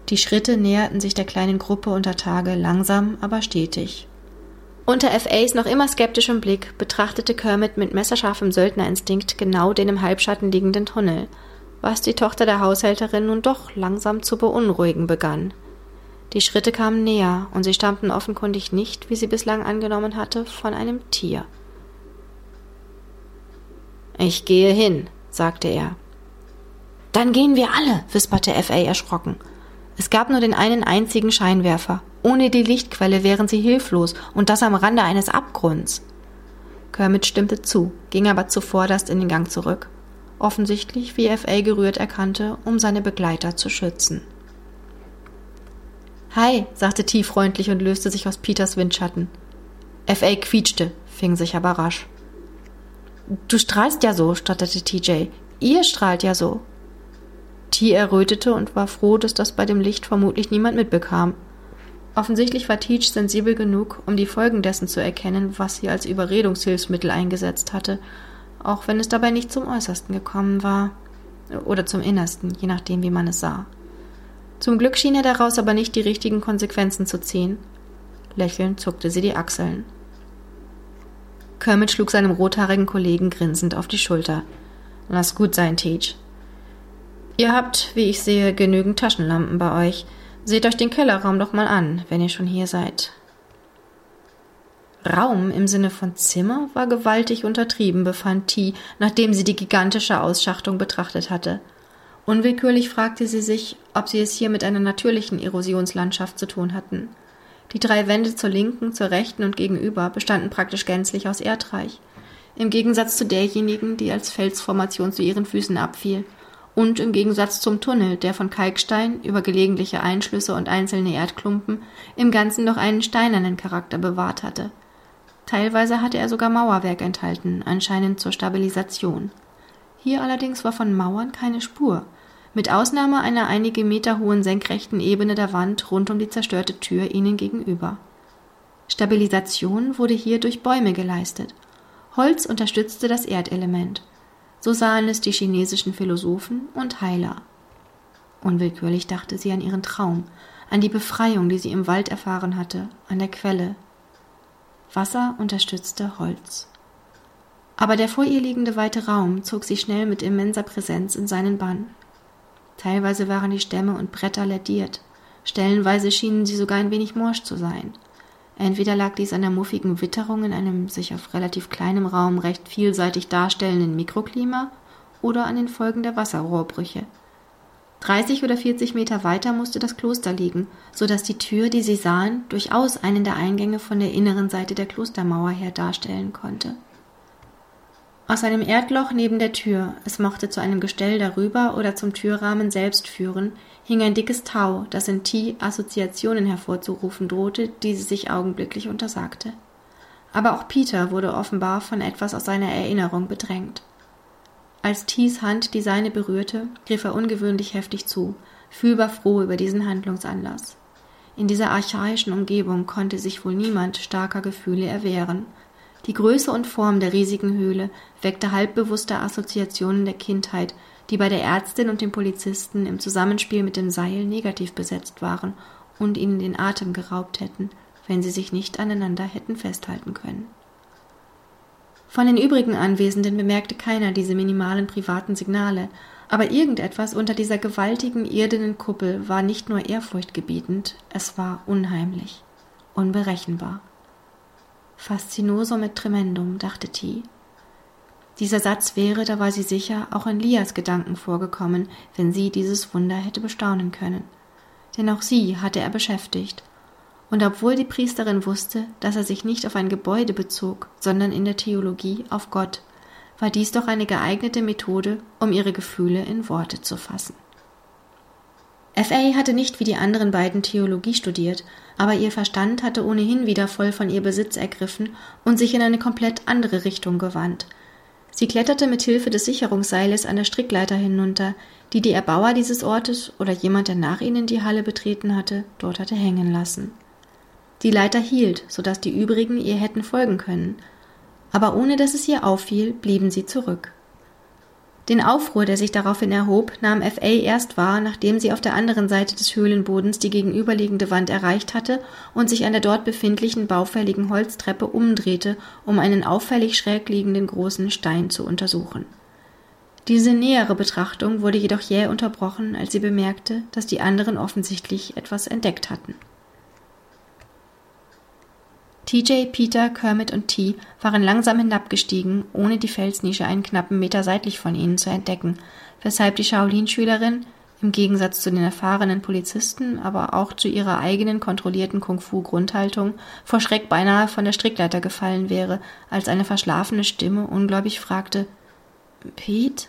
Die Schritte näherten sich der kleinen Gruppe unter Tage, langsam, aber stetig. Unter FAs noch immer skeptischem Blick betrachtete Kermit mit messerscharfem Söldnerinstinkt genau den im Halbschatten liegenden Tunnel, was die Tochter der Haushälterin nun doch langsam zu beunruhigen begann. Die Schritte kamen näher, und sie stammten offenkundig nicht, wie sie bislang angenommen hatte, von einem Tier. »Ich gehe hin«, sagte er. »Dann gehen wir alle«, wisperte FA erschrocken. Es gab nur den einen einzigen Scheinwerfer. Ohne die Lichtquelle wären sie hilflos, und das am Rande eines Abgrunds. Kermit stimmte zu, ging aber zuvorderst in den Gang zurück. Offensichtlich, wie FA gerührt erkannte, um seine Begleiter zu schützen. »Hi«, sagte T freundlich und löste sich aus Peters Windschatten. FA quietschte, fing sich aber rasch. »Du strahlst ja so«, stotterte TJ. »Ihr strahlt ja so.« T errötete und war froh, dass das bei dem Licht vermutlich niemand mitbekam. Offensichtlich war Teach sensibel genug, um die Folgen dessen zu erkennen, was sie als Überredungshilfsmittel eingesetzt hatte, auch wenn es dabei nicht zum Äußersten gekommen war. Oder zum Innersten, je nachdem, wie man es sah. Zum Glück schien er daraus aber nicht die richtigen Konsequenzen zu ziehen. Lächelnd zuckte sie die Achseln. Kermit schlug seinem rothaarigen Kollegen grinsend auf die Schulter. »Lass gut sein, Teach. Ihr habt, wie ich sehe, genügend Taschenlampen bei euch. Seht euch den Kellerraum doch mal an, wenn ihr schon hier seid.« Raum im Sinne von Zimmer war gewaltig untertrieben, befand T, nachdem sie die gigantische Ausschachtung betrachtet hatte. Unwillkürlich fragte sie sich, ob sie es hier mit einer natürlichen Erosionslandschaft zu tun hatten. Die 3 Wände zur linken, zur rechten und gegenüber bestanden praktisch gänzlich aus Erdreich, im Gegensatz zu derjenigen, die als Felsformation zu ihren Füßen abfiel, und im Gegensatz zum Tunnel, der von Kalkstein über gelegentliche Einschlüsse und einzelne Erdklumpen im Ganzen noch einen steinernen Charakter bewahrt hatte. Teilweise hatte er sogar Mauerwerk enthalten, anscheinend zur Stabilisation. Hier allerdings war von Mauern keine Spur, mit Ausnahme einer einige Meter hohen senkrechten Ebene der Wand rund um die zerstörte Tür ihnen gegenüber. Stabilisation wurde hier durch Bäume geleistet. Holz unterstützte das Erdelement. So sahen es die chinesischen Philosophen und Heiler. Unwillkürlich dachte sie an ihren Traum, an die Befreiung, die sie im Wald erfahren hatte, an der Quelle. Wasser unterstützte Holz. Aber der vor ihr liegende weite Raum zog sie schnell mit immenser Präsenz in seinen Bann. Teilweise waren die Stämme und Bretter lediert, stellenweise schienen sie sogar ein wenig morsch zu sein. Entweder lag dies an der muffigen Witterung in einem sich auf relativ kleinem Raum recht vielseitig darstellenden Mikroklima oder an den Folgen der Wasserrohrbrüche. 30 oder 40 Meter weiter musste das Kloster liegen, so dass die Tür, die sie sahen, durchaus einen der Eingänge von der inneren Seite der Klostermauer her darstellen konnte. Aus einem Erdloch neben der Tür, es mochte zu einem Gestell darüber oder zum Türrahmen selbst führen, hing ein dickes Tau, das in T Assoziationen hervorzurufen drohte, die sie sich augenblicklich untersagte. Aber auch Peter wurde offenbar von etwas aus seiner Erinnerung bedrängt. Als Ts Hand die seine berührte, griff er ungewöhnlich heftig zu, fühlbar froh über diesen Handlungsanlass. In dieser archaischen Umgebung konnte sich wohl niemand starker Gefühle erwehren. Die Größe und Form der riesigen Höhle weckte halbbewusste Assoziationen der Kindheit, die bei der Ärztin und dem Polizisten im Zusammenspiel mit dem Seil negativ besetzt waren und ihnen den Atem geraubt hätten, wenn sie sich nicht aneinander hätten festhalten können. Von den übrigen Anwesenden bemerkte keiner diese minimalen privaten Signale, aber irgendetwas unter dieser gewaltigen irdenen Kuppel war nicht nur ehrfurchtgebietend, es war unheimlich, unberechenbar. Faszinosum et tremendum, dachte T. Dieser Satz wäre, da war sie sicher, auch in Lias Gedanken vorgekommen, wenn sie dieses Wunder hätte bestaunen können. Denn auch sie hatte er beschäftigt. Und obwohl die Priesterin wusste, dass er sich nicht auf ein Gebäude bezog, sondern in der Theologie auf Gott, war dies doch eine geeignete Methode, um ihre Gefühle in Worte zu fassen. F.A. hatte nicht wie die anderen beiden Theologie studiert, aber ihr Verstand hatte ohnehin wieder voll von ihr Besitz ergriffen und sich in eine komplett andere Richtung gewandt. Sie kletterte mit Hilfe des Sicherungsseiles an der Strickleiter hinunter, die die Erbauer dieses Ortes oder jemand, der nach ihnen die Halle betreten hatte, dort hatte hängen lassen. Die Leiter hielt, sodass die übrigen ihr hätten folgen können, aber ohne dass es ihr auffiel, blieben sie zurück. Den Aufruhr, der sich daraufhin erhob, nahm F.A. erst wahr, nachdem sie auf der anderen Seite des Höhlenbodens die gegenüberliegende Wand erreicht hatte und sich an der dort befindlichen baufälligen Holztreppe umdrehte, um einen auffällig schräg liegenden großen Stein zu untersuchen. Diese nähere Betrachtung wurde jedoch jäh unterbrochen, als sie bemerkte, dass die anderen offensichtlich etwas entdeckt hatten. TJ, Peter, Kermit und T waren langsam hinabgestiegen, ohne die Felsnische einen knappen Meter seitlich von ihnen zu entdecken, weshalb die Shaolin-Schülerin, im Gegensatz zu den erfahrenen Polizisten, aber auch zu ihrer eigenen kontrollierten Kung-Fu-Grundhaltung, vor Schreck beinahe von der Strickleiter gefallen wäre, als eine verschlafene Stimme ungläubig fragte: »Pete?«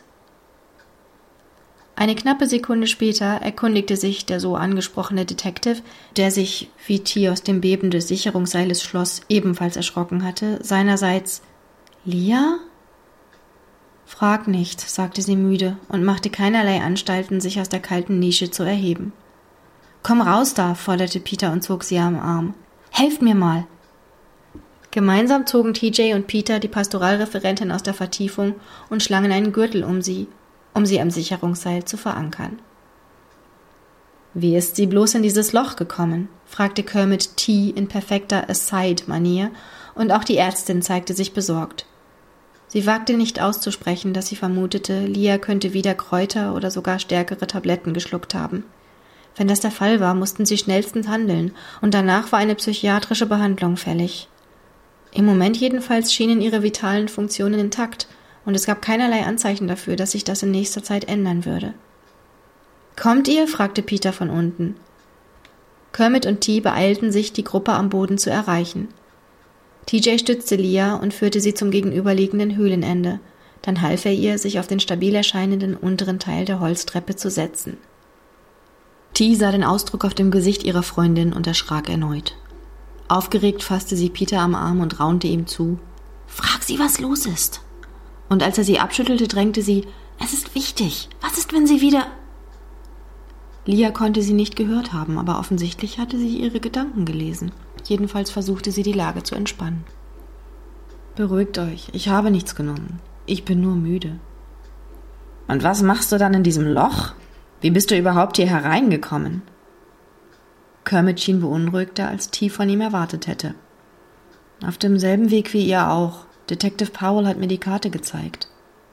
Eine knappe Sekunde später erkundigte sich der so angesprochene Detective, der sich, wie T aus dem Beben des Sicherungsseiles schloss, ebenfalls erschrocken hatte, seinerseits: »Lia?« »Frag nicht«, sagte sie müde und machte keinerlei Anstalten, sich aus der kalten Nische zu erheben. »Komm raus da«, forderte Peter und zog sie am Arm. »Helft mir mal!« Gemeinsam zogen TJ und Peter die Pastoralreferentin aus der Vertiefung und schlangen einen Gürtel um sie am Sicherungsseil zu verankern. »Wie ist sie bloß in dieses Loch gekommen?« fragte Kermit T. in perfekter Aside-Manier, und auch die Ärztin zeigte sich besorgt. Sie wagte nicht auszusprechen, dass sie vermutete, Lia könnte wieder Kräuter oder sogar stärkere Tabletten geschluckt haben. Wenn das der Fall war, mussten sie schnellstens handeln, und danach war eine psychiatrische Behandlung fällig. Im Moment jedenfalls schienen ihre vitalen Funktionen intakt, und es gab keinerlei Anzeichen dafür, dass sich das in nächster Zeit ändern würde. »Kommt ihr?« fragte Peter von unten. Kermit und T beeilten sich, die Gruppe am Boden zu erreichen. TJ stützte Lia und führte sie zum gegenüberliegenden Höhlenende. Dann half er ihr, sich auf den stabil erscheinenden unteren Teil der Holztreppe zu setzen. T sah den Ausdruck auf dem Gesicht ihrer Freundin und erschrak erneut. Aufgeregt fasste sie Peter am Arm und raunte ihm zu: »Frag sie, was los ist!« Und als er sie abschüttelte, drängte sie: »Es ist wichtig. Was ist, wenn sie wieder...« Lia konnte sie nicht gehört haben, aber offensichtlich hatte sie ihre Gedanken gelesen. Jedenfalls versuchte sie, die Lage zu entspannen. »Beruhigt euch, ich habe nichts genommen. Ich bin nur müde.« »Und was machst du dann in diesem Loch? Wie bist du überhaupt hier hereingekommen?« Kermit schien beunruhigter, als T von ihm erwartet hätte. »Auf demselben Weg wie ihr auch. Detective Powell hat mir die Karte gezeigt.«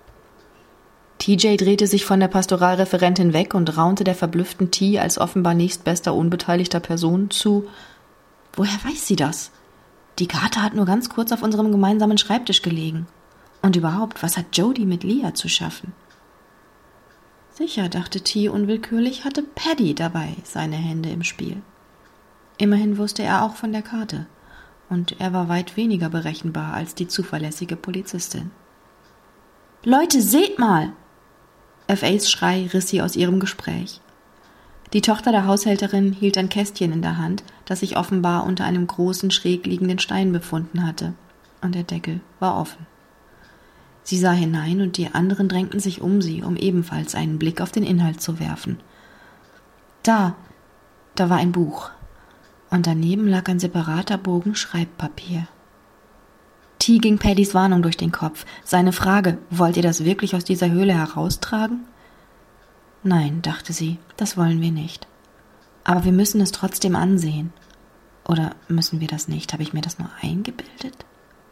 TJ drehte sich von der Pastoralreferentin weg und raunte der verblüfften T als offenbar nächstbester unbeteiligter Person zu: »Woher weiß sie das? Die Karte hat nur ganz kurz auf unserem gemeinsamen Schreibtisch gelegen. Und überhaupt, was hat Jody mit Lia zu schaffen?« Sicher, dachte T unwillkürlich, hatte Paddy dabei seine Hände im Spiel. Immerhin wusste er auch von der Karte, und er war weit weniger berechenbar als die zuverlässige Polizistin. »Leute, seht mal!« F.A.'s Schrei riss sie aus ihrem Gespräch. Die Tochter der Haushälterin hielt ein Kästchen in der Hand, das sich offenbar unter einem großen, schräg liegenden Stein befunden hatte, und der Deckel war offen. Sie sah hinein, und die anderen drängten sich um sie, um ebenfalls einen Blick auf den Inhalt zu werfen. Da war ein Buch, und daneben lag ein separater Bogen Schreibpapier. T ging Paddys Warnung durch den Kopf. Seine Frage: »Wollt ihr das wirklich aus dieser Höhle heraustragen?« »Nein«, dachte sie, »das wollen wir nicht. Aber wir müssen es trotzdem ansehen. Oder müssen wir das nicht? Habe ich mir das nur eingebildet?«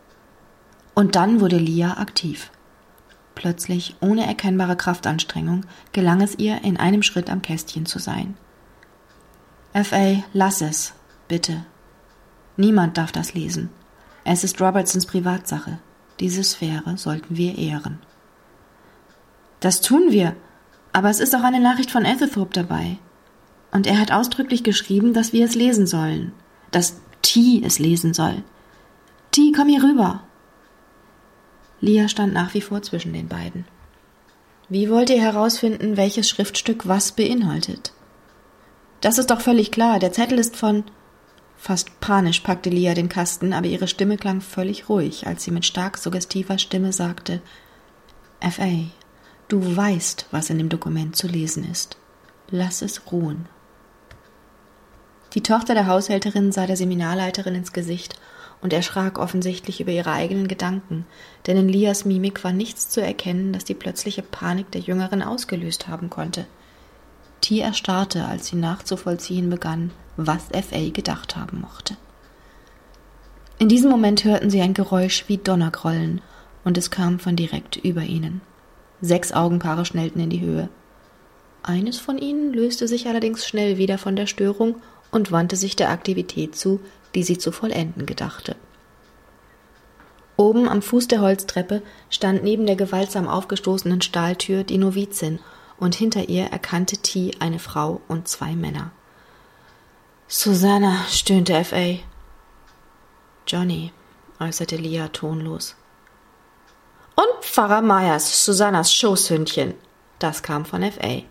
Und dann wurde Lia aktiv. Plötzlich, ohne erkennbare Kraftanstrengung, gelang es ihr, in einem Schritt am Kästchen zu sein. »F.A., lass es, bitte. Niemand darf das lesen. Es ist Robertsons Privatsache. Diese Sphäre sollten wir ehren.« »Das tun wir. Aber es ist auch eine Nachricht von Ethelthorpe dabei. Und er hat ausdrücklich geschrieben, dass wir es lesen sollen. Dass T es lesen soll. T, komm hier rüber.« Lia stand nach wie vor zwischen den beiden. »Wie wollt ihr herausfinden, welches Schriftstück was beinhaltet?« »Das ist doch völlig klar. Der Zettel ist von...« Fast panisch packte Lia den Kasten, aber ihre Stimme klang völlig ruhig, als sie mit stark suggestiver Stimme sagte: »F.A., du weißt, was in dem Dokument zu lesen ist. Lass es ruhen.« Die Tochter der Haushälterin sah der Seminarleiterin ins Gesicht und erschrak offensichtlich über ihre eigenen Gedanken, denn in Lias Mimik war nichts zu erkennen, das die plötzliche Panik der Jüngeren ausgelöst haben konnte. T erstarrte, als sie nachzuvollziehen begann, was F.A. gedacht haben mochte. In diesem Moment hörten sie ein Geräusch wie Donnergrollen, und es kam von direkt über ihnen. 6 Augenpaare schnellten in die Höhe. Eines von ihnen löste sich allerdings schnell wieder von der Störung und wandte sich der Aktivität zu, die sie zu vollenden gedachte. Oben am Fuß der Holztreppe stand neben der gewaltsam aufgestoßenen Stahltür die Novizin, und hinter ihr erkannte T eine Frau und 2 Männer. »Susanna«, stöhnte F.A. »Johnny«, äußerte Lia tonlos. »Und Pfarrer Myers, Susannas Schoßhündchen«, das kam von F.A.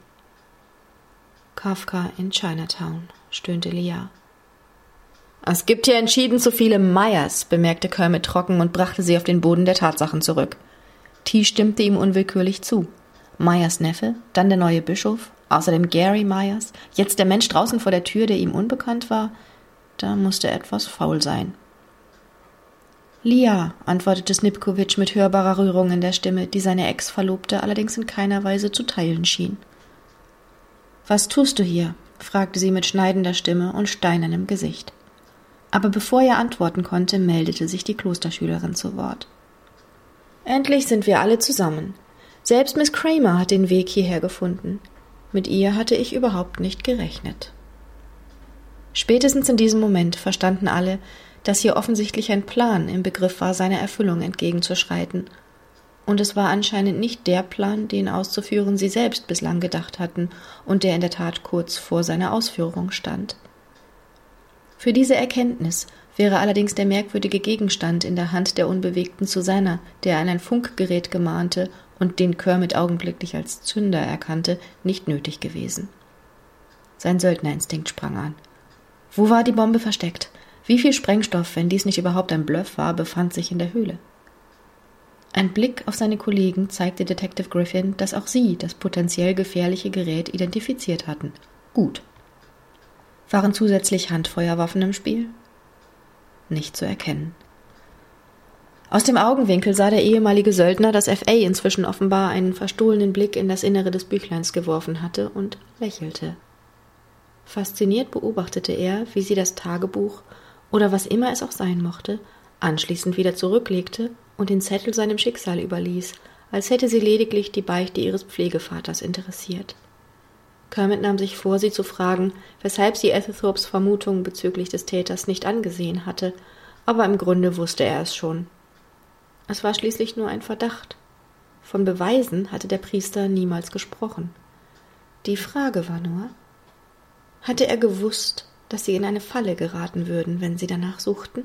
»Kafka in Chinatown«, stöhnte Lia. »Es gibt hier entschieden zu viele Myers«, bemerkte Kermit trocken und brachte sie auf den Boden der Tatsachen zurück. T stimmte ihm unwillkürlich zu. Myers Neffe, dann der neue Bischof, außerdem Gary Myers, jetzt der Mensch draußen vor der Tür, der ihm unbekannt war. Da musste etwas faul sein. »Lia«, antwortete Snipkowitsch mit hörbarer Rührung in der Stimme, die seine Ex-Verlobte allerdings in keiner Weise zu teilen schien. »Was tust du hier?« fragte sie mit schneidender Stimme und steinernem Gesicht. Aber bevor er antworten konnte, meldete sich die Klosterschülerin zu Wort. »Endlich sind wir alle zusammen. Selbst Miss Kramer hat den Weg hierher gefunden. Mit ihr hatte ich überhaupt nicht gerechnet.« Spätestens in diesem Moment verstanden alle, dass hier offensichtlich ein Plan im Begriff war, seiner Erfüllung entgegenzuschreiten. Und es war anscheinend nicht der Plan, den auszuführen sie selbst bislang gedacht hatten und der in der Tat kurz vor seiner Ausführung stand. Für diese Erkenntnis wäre allerdings der merkwürdige Gegenstand in der Hand der unbewegten Susanna, der an ein Funkgerät gemahnte und den Kermit augenblicklich als Zünder erkannte, nicht nötig gewesen. Sein Söldnerinstinkt sprang an. Wo war die Bombe versteckt? Wie viel Sprengstoff, wenn dies nicht überhaupt ein Bluff war, befand sich in der Höhle? Ein Blick auf seine Kollegen zeigte Detective Griffin, dass auch sie das potenziell gefährliche Gerät identifiziert hatten. Gut. Waren zusätzlich Handfeuerwaffen im Spiel? Nicht zu erkennen. Aus dem Augenwinkel sah der ehemalige Söldner, dass F.A. inzwischen offenbar einen verstohlenen Blick in das Innere des Büchleins geworfen hatte und lächelte. Fasziniert beobachtete er, wie sie das Tagebuch oder was immer es auch sein mochte, anschließend wieder zurücklegte und den Zettel seinem Schicksal überließ, als hätte sie lediglich die Beichte ihres Pflegevaters interessiert. Kermit nahm sich vor, sie zu fragen, weshalb sie Ethethorpes Vermutung bezüglich des Täters nicht angesehen hatte, aber im Grunde wusste er es schon. Es war schließlich nur ein Verdacht. Von Beweisen hatte der Priester niemals gesprochen. Die Frage war nur, hatte er gewusst, dass sie in eine Falle geraten würden, wenn sie danach suchten?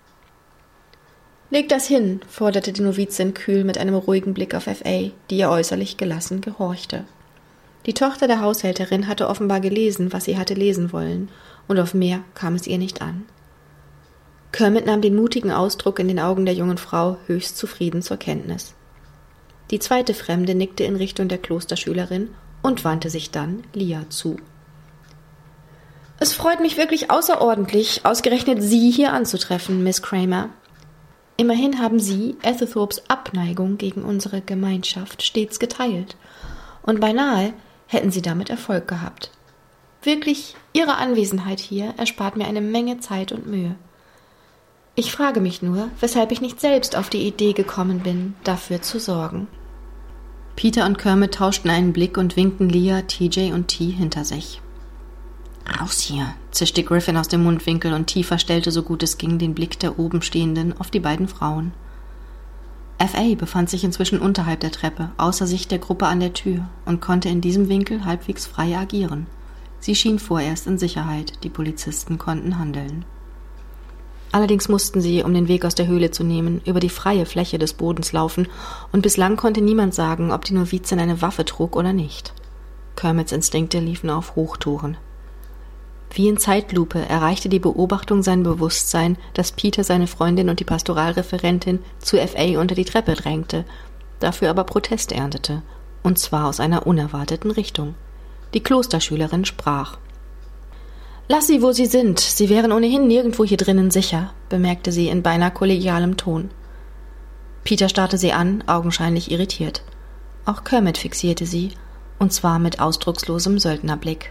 »Leg das hin«, forderte die Novizin kühl mit einem ruhigen Blick auf F.A., die ihr äußerlich gelassen gehorchte. Die Tochter der Haushälterin hatte offenbar gelesen, was sie hatte lesen wollen, und auf mehr kam es ihr nicht an. Kermit nahm den mutigen Ausdruck in den Augen der jungen Frau höchst zufrieden zur Kenntnis. Die zweite Fremde nickte in Richtung der Klosterschülerin und wandte sich dann Lia zu. »Es freut mich wirklich außerordentlich, ausgerechnet Sie hier anzutreffen, Miss Kramer. Immerhin haben Sie Ethethorpes Abneigung gegen unsere Gemeinschaft stets geteilt, und beinahe hätten Sie damit Erfolg gehabt. Wirklich, Ihre Anwesenheit hier erspart mir eine Menge Zeit und Mühe. Ich frage mich nur, weshalb ich nicht selbst auf die Idee gekommen bin, dafür zu sorgen.« Peter und Kermit tauschten einen Blick und winkten Lia, TJ und T hinter sich. »Raus hier«, zischte Griffin aus dem Mundwinkel und T verstellte so gut es ging den Blick der Obenstehenden auf die beiden Frauen. F.A. befand sich inzwischen unterhalb der Treppe, außer Sicht der Gruppe an der Tür, und konnte in diesem Winkel halbwegs frei agieren. Sie schien vorerst in Sicherheit, die Polizisten konnten handeln. Allerdings mussten sie, um den Weg aus der Höhle zu nehmen, über die freie Fläche des Bodens laufen, und bislang konnte niemand sagen, ob die Novizin eine Waffe trug oder nicht. Kermits Instinkte liefen auf Hochtouren. Wie in Zeitlupe erreichte die Beobachtung sein Bewusstsein, dass Peter seine Freundin und die Pastoralreferentin zu F.A. unter die Treppe drängte, dafür aber Protest erntete, und zwar aus einer unerwarteten Richtung. Die Klosterschülerin sprach. »Lass sie, wo sie sind. Sie wären ohnehin nirgendwo hier drinnen sicher«, bemerkte sie in beinahe kollegialem Ton. Peter starrte sie an, augenscheinlich irritiert. Auch Kermit fixierte sie, und zwar mit ausdruckslosem Söldnerblick.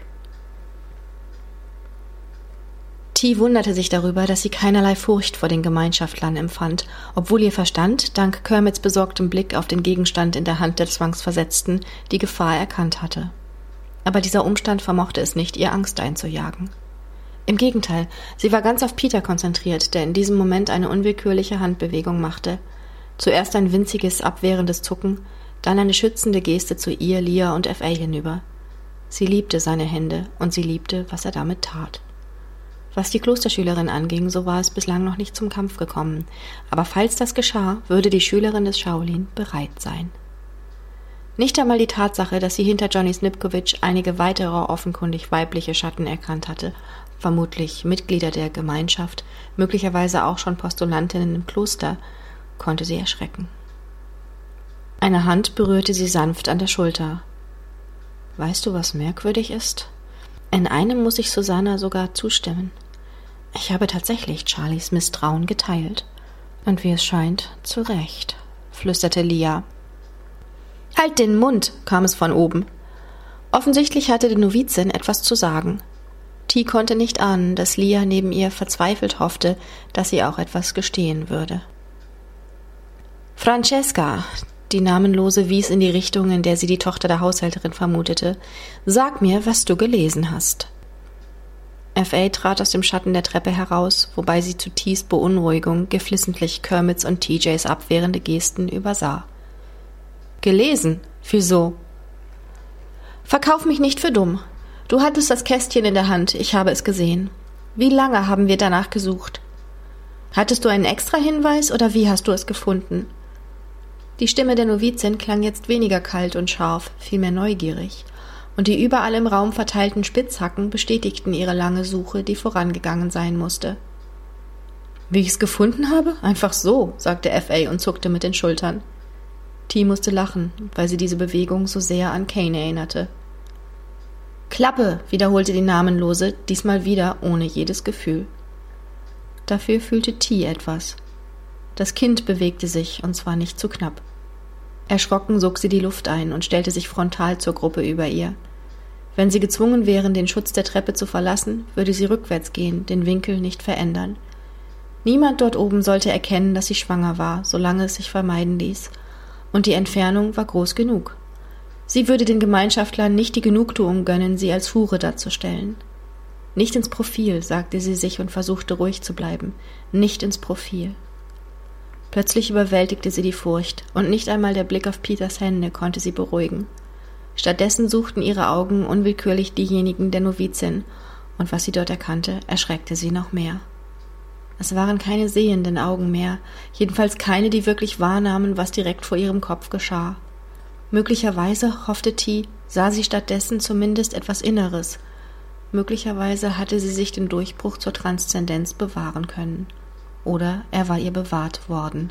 T wunderte sich darüber, dass sie keinerlei Furcht vor den Gemeinschaftlern empfand, obwohl ihr Verstand, dank Kermits besorgtem Blick auf den Gegenstand in der Hand der Zwangsversetzten, die Gefahr erkannt hatte. Aber dieser Umstand vermochte es nicht, ihr Angst einzujagen. Im Gegenteil, sie war ganz auf Peter konzentriert, der in diesem Moment eine unwillkürliche Handbewegung machte. Zuerst ein winziges, abwehrendes Zucken, dann eine schützende Geste zu ihr, Lia und F.A. hinüber. Sie liebte seine Hände und sie liebte, was er damit tat. Was die Klosterschülerin anging, so war es bislang noch nicht zum Kampf gekommen, aber falls das geschah, würde die Schülerin des Shaolin bereit sein. Nicht einmal die Tatsache, dass sie hinter Johnny Snipkowitsch einige weitere offenkundig weibliche Schatten erkannt hatte, vermutlich Mitglieder der Gemeinschaft, möglicherweise auch schon Postulantinnen im Kloster, konnte sie erschrecken. Eine Hand berührte sie sanft an der Schulter. »Weißt du, was merkwürdig ist? In einem muss ich Susanna sogar zustimmen. Ich habe tatsächlich Charlies Misstrauen geteilt. Und wie es scheint, zu Recht«, flüsterte Lia. »Halt den Mund«, kam es von oben. Offensichtlich hatte die Novizin etwas zu sagen. T konnte nicht ahnen, dass Lia neben ihr verzweifelt hoffte, dass sie auch etwas gestehen würde. »Francesca«, die Namenlose wies in die Richtung, in der sie die Tochter der Haushälterin vermutete, »sag mir, was du gelesen hast.« F.A. trat aus dem Schatten der Treppe heraus, wobei sie zu T's Beunruhigung geflissentlich Kermits und TJs abwehrende Gesten übersah. »Gelesen? Wieso?« »Verkauf mich nicht für dumm. Du hattest das Kästchen in der Hand, ich habe es gesehen. Wie lange haben wir danach gesucht? Hattest du einen Extra-Hinweis oder wie hast du es gefunden?« Die Stimme der Novizin klang jetzt weniger kalt und scharf, vielmehr neugierig, und die überall im Raum verteilten Spitzhacken bestätigten ihre lange Suche, die vorangegangen sein musste. »Wie ich es gefunden habe? Einfach so«, sagte F.A. und zuckte mit den Schultern. T musste lachen, weil sie diese Bewegung so sehr an Kane erinnerte. »Klappe«, wiederholte die Namenlose, diesmal wieder ohne jedes Gefühl. Dafür fühlte T etwas. Das Kind bewegte sich, und zwar nicht zu knapp. Erschrocken sog sie die Luft ein und stellte sich frontal zur Gruppe über ihr. Wenn sie gezwungen wären, den Schutz der Treppe zu verlassen, würde sie rückwärts gehen, den Winkel nicht verändern. Niemand dort oben sollte erkennen, dass sie schwanger war, solange es sich vermeiden ließ. Und die Entfernung war groß genug. Sie würde den Gemeinschaftlern nicht die Genugtuung gönnen, sie als Hure darzustellen. »Nicht ins Profil«, sagte sie sich und versuchte ruhig zu bleiben. »Nicht ins Profil.« Plötzlich überwältigte sie die Furcht, und nicht einmal der Blick auf Peters Hände konnte sie beruhigen. Stattdessen suchten ihre Augen unwillkürlich diejenigen der Novizin, und was sie dort erkannte, erschreckte sie noch mehr. Es waren keine sehenden Augen mehr, jedenfalls keine, die wirklich wahrnahmen, was direkt vor ihrem Kopf geschah. Möglicherweise, hoffte T, sah sie stattdessen zumindest etwas Inneres. Möglicherweise hatte sie sich den Durchbruch zur Transzendenz bewahren können. Oder er war ihr bewahrt worden.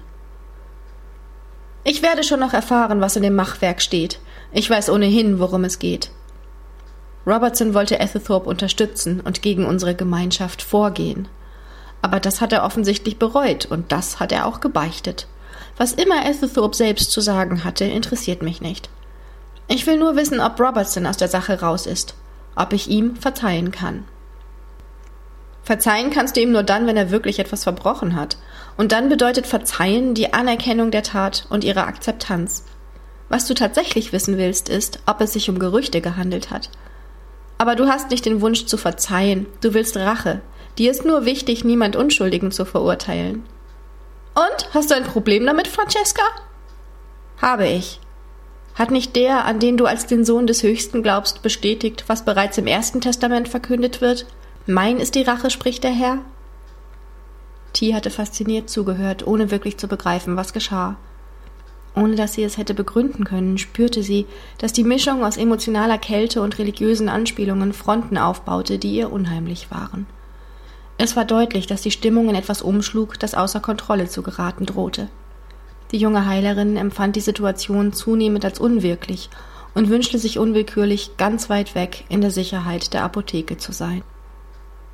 »Ich werde schon noch erfahren, was in dem Machwerk steht. Ich weiß ohnehin, worum es geht. Robertson wollte Ethelthorpe unterstützen und gegen unsere Gemeinschaft vorgehen. Aber das hat er offensichtlich bereut, und das hat er auch gebeichtet. Was immer Ethelthorpe selbst zu sagen hatte, interessiert mich nicht. Ich will nur wissen, ob Robertson aus der Sache raus ist, ob ich ihm verzeihen kann.« »Verzeihen kannst du ihm nur dann, wenn er wirklich etwas verbrochen hat. Und dann bedeutet Verzeihen die Anerkennung der Tat und ihre Akzeptanz. Was du tatsächlich wissen willst, ist, ob es sich um Gerüchte gehandelt hat. Aber du hast nicht den Wunsch zu verzeihen, du willst Rache. Dir ist nur wichtig, niemand Unschuldigen zu verurteilen.« »Und? Hast du ein Problem damit, Francesca?« »Habe ich. Hat nicht der, an den du als den Sohn des Höchsten glaubst, bestätigt, was bereits im Ersten Testament verkündet wird? Mein ist die Rache, spricht der Herr?« T hatte fasziniert zugehört, ohne wirklich zu begreifen, was geschah. Ohne dass sie es hätte begründen können, spürte sie, dass die Mischung aus emotionaler Kälte und religiösen Anspielungen Fronten aufbaute, die ihr unheimlich waren. Es war deutlich, dass die Stimmung in etwas umschlug, das außer Kontrolle zu geraten drohte. Die junge Heilerin empfand die Situation zunehmend als unwirklich und wünschte sich unwillkürlich, ganz weit weg in der Sicherheit der Apotheke zu sein.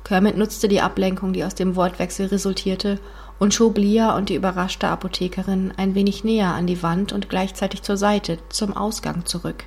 Kermit nutzte die Ablenkung, die aus dem Wortwechsel resultierte, und schob Lia und die überraschte Apothekerin ein wenig näher an die Wand und gleichzeitig zur Seite, zum Ausgang zurück.